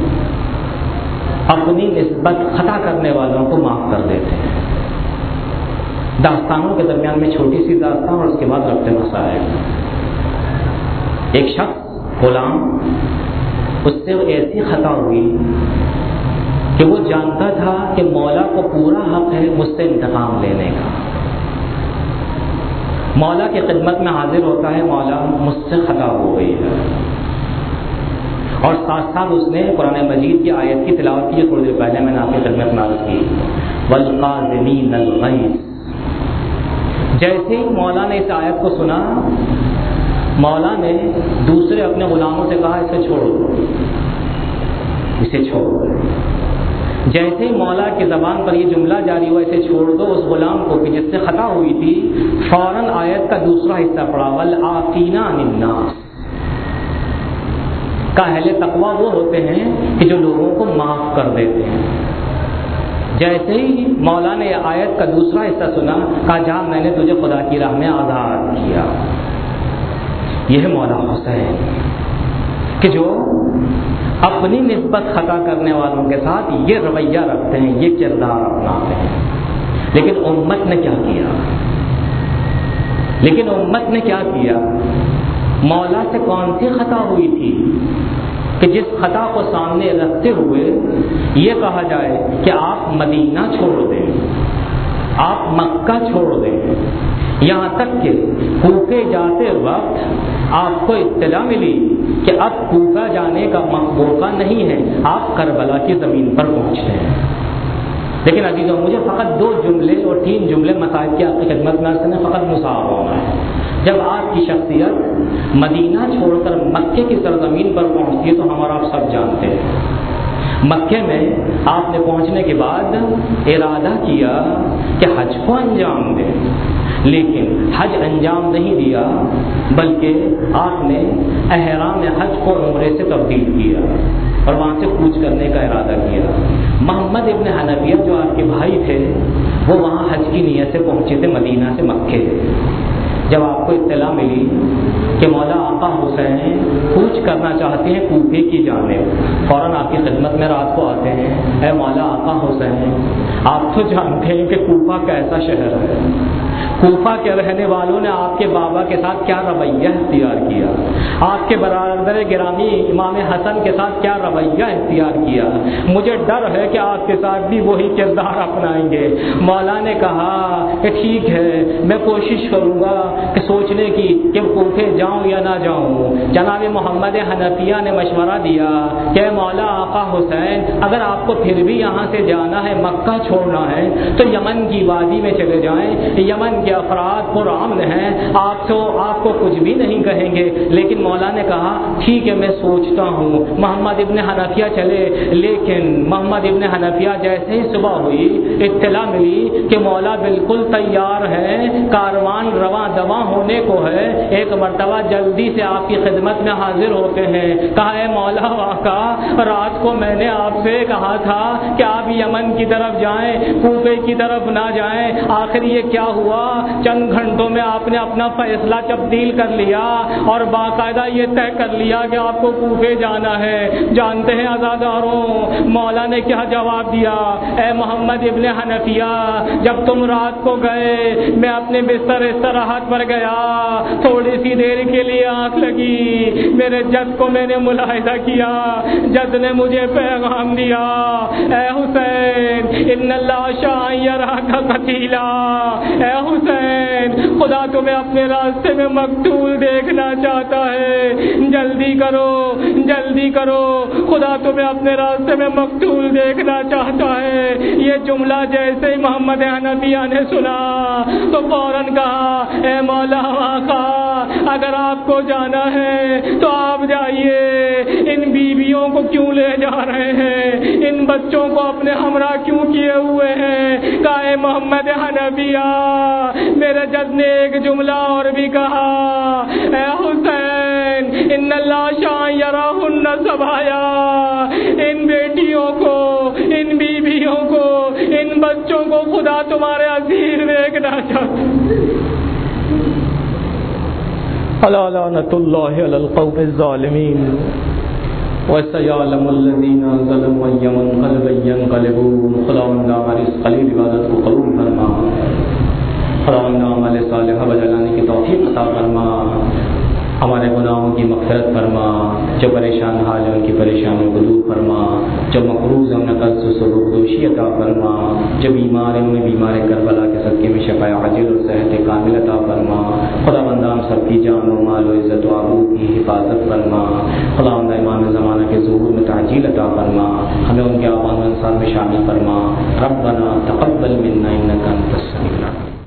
اپنی نسبت خطا کرنے والوں کو معاف کر دیتے ہیں. داستانوں کے درمیان میں چھوٹی سی داستان اور اس کے بعد ربط مسائل. ایک شخص غلام، اس سے ایسی خطا ہوئی کہ وہ جانتا تھا کہ مولا کو پورا حق ہے مجھ سے انتقام لینے کا. مولا کی خدمت میں حاضر ہوتا ہے، مولا مجھ سے خطا ہو گئی ہے، اور ساتھ ساتھ اس نے قرآن مجید کی آیت کی تلاوت کی جو تھوڑی دیر پہلے میں نے آپ کی خدمت میں عرض کی، والقاظمین الغیظ. جیسے ہی مولا نے اس آیت کو سنا، مولا نے دوسرے اپنے غلاموں سے کہا اسے چھوڑو، اسے چھوڑو. جیسے ہی مولا کی زبان پر یہ جملہ جاری ہوا اسے چھوڑ دو، اس غلام کو کہ جس سے خطا ہوئی تھی فوراً آیت کا دوسرا حصہ پڑا، والعافین عن الناس. کا اہل تقویٰ وہ ہوتے ہیں کہ جو لوگوں کو معاف کر دیتے ہیں. جیسے ہی مولا نے آیت کا دوسرا حصہ سنا، کہا جہاں میں نے تجھے خدا کی راہ میں آزاد کیا. یہ ہے مولا حسین کہ جو اپنی نسبت خطا کرنے والوں کے ساتھ یہ رویہ رکھتے ہیں، یہ کردار اپناتے ہیں. لیکن امت نے کیا کیا؟ لیکن امت نے کیا کیا؟ مولا سے کون سی خطا ہوئی تھی کہ جس خطا کو سامنے رکھتے ہوئے یہ کہا جائے کہ آپ مدینہ چھوڑ دیں، آپ مکہ چھوڑ دیں، یہاں تک کہ کوفے جاتے وقت آپ کو اطلاع ملی کہ اب کوفہ جانے کا موقع نہیں ہے، آپ کربلا کی زمین پر پہنچتے ہیں. لیکن عزیزوں، مجھے فقط 2 جملے اور 3 جملے مسائل کی آپ کی خدمت میں سے فقط مصاب ہونا ہے. جب آپ کی شخصیت مدینہ چھوڑ کر مکے کی سرزمین پر پہنچتی ہے تو ہم اور آپ سب جانتے ہیں، مکے میں آپ نے پہنچنے کے بعد ارادہ کیا کہ حج کو انجام دیں، لیکن حج انجام نہیں دیا بلکہ آپ نے احرام حج کو عمرے سے تبدیل کیا اور وہاں سے کوچ کرنے کا ارادہ کیا. محمد ابن حنفیہ جو آپ کے بھائی تھے وہ وہاں حج کی نیت سے پہنچے تھے مدینہ سے مکے. جب آپ کو اطلاع ملی کہ مولا آقا حسین کوچ کرنا چاہتے ہیں کوفے کی جانب، فوراً آپ کی خدمت میں رات کو آتے ہیں، اے مولا آقا حسین آپ تو جانتے ہیں کہ کوفہ کیسا شہر ہے، کوفہ کے رہنے والوں نے آپ کے بابا کے ساتھ کیا رویہ اختیار کیا، آپ کے برادر گرامی امام حسن کے ساتھ کیا رویہ اختیار کیا، مجھے ڈر ہے کہ آپ کے ساتھ بھی وہی کردار اپنائیں گے. مولا نے کہا کہ ٹھیک ہے، میں کوشش کروں گا کہ سوچنے کی کہ کوفے جاؤں یا نہ جاؤں. جناب محمد حنفیہ نے مشورہ دیا کہ مولا آقا حسین اگر آپ کو پھر بھی یہاں سے جانا ہے، مکہ چھوڑنا ہے تو یمن کی وادی میں چلے جائیں، یمن کے افراد پرامن ہیں، آپ کو کچھ بھی نہیں کہیں گے. لیکن مولا نے کہا ٹھیک ہے میں سوچتا ہوں. محمد ابن حنفیہ چلے، لیکن محمد ابن حنفیہ جیسے ہی صبح ہوئی اطلاع ملی کہ مولا بالکل تیار ہے، کاروان رواں دواں ہونے کو ہے، ایک مرتبہ جلدی سے آپ کی خدمت میں حاضر ہوتے ہیں. کہا اے مولا آقا رات کو میں نے آپ سے کہا تھا کہ آپ یمن کی طرف جائیں، کوفے کی طرف نہ جائیں، آخر یہ کیا ہوا چند گھنٹوں میں آپ نے اپنا فیصلہ تبدیل کر لیا اور باقاعدہ یہ طے کر لیا کہ آپ کو کوفے جانا ہے۔ جانتے ہیں عزاداروں مولا نے کیا جواب دیا؟ اے محمد ابن حنفیہ، جب تم رات کو گئے میں اپنے بستر استراحت پر گیا، تھوڑی سی دیر کے لیے آنکھ لگی، میرے جد کو میں نے ملاحظہ کیا، جد نے مجھے پیغام دیا، اے حسین ان اللہ شاعرہ قتیلا، اے حسین خدا تمہیں اپنے راستے میں مقتول دیکھنا چاہتا ہے، جلدی کرو جلدی کرو، خدا تمہیں اپنے راستے میں مقتول دیکھنا چاہتا ہے۔ یہ جملہ جیسے ہی محمد حنفیہ نے سنا تو فوراً کہا، اے مولا آقا اگر آپ کو جانا ہے تو آپ جائیے، ان بیویوں کو کیوں لے جا رہے ہیں، ان بچوں کو اپنے ہمراہ کیوں کیے ہوئے ہیں؟ کہا اے محمد حنفیہ میرے جد نے ایک جملہ اور بھی کہا، اے حسین ان اللہ شاعرہن سبایا، ان بیٹیوں کو ان بیویوں کو ان بچوں کو خدا تمہارے اسیر دیکھنا چاہتا ہے۔ الا لعنۃ اللہ علی القوم الظالمین وسيعلم الذين ظلموا أي منقلب ينقلبون۔ خداوند ہماری اس قلیل عبادت کو قبول فرما، خداوند عمل صالحہ بجانے کی توفیق عطا فرما، ہمارے گناہوں کی مغفرت فرما، جو پریشان حال ہیں ان کی پریشانیوں کو دور فرما، جو مقروض ہیں انہیں قرض و سبکدوشی عطا فرما، جو بیمار ہیں انہیں بیمار کربلا کے صدقے میں شفاء عاجل اور صحت کامل عطا فرما۔ خداوند ہم سب کی جان و مال و عزت و آبرو کی حفاظت فرما، خداوند امام زمانہ کے ظہور میں تعجیل عطا فرما، ہمیں ان کے آبان و انصار میں شامل فرما۔ ربنا تقبل منا انک انت السمیع العلیم۔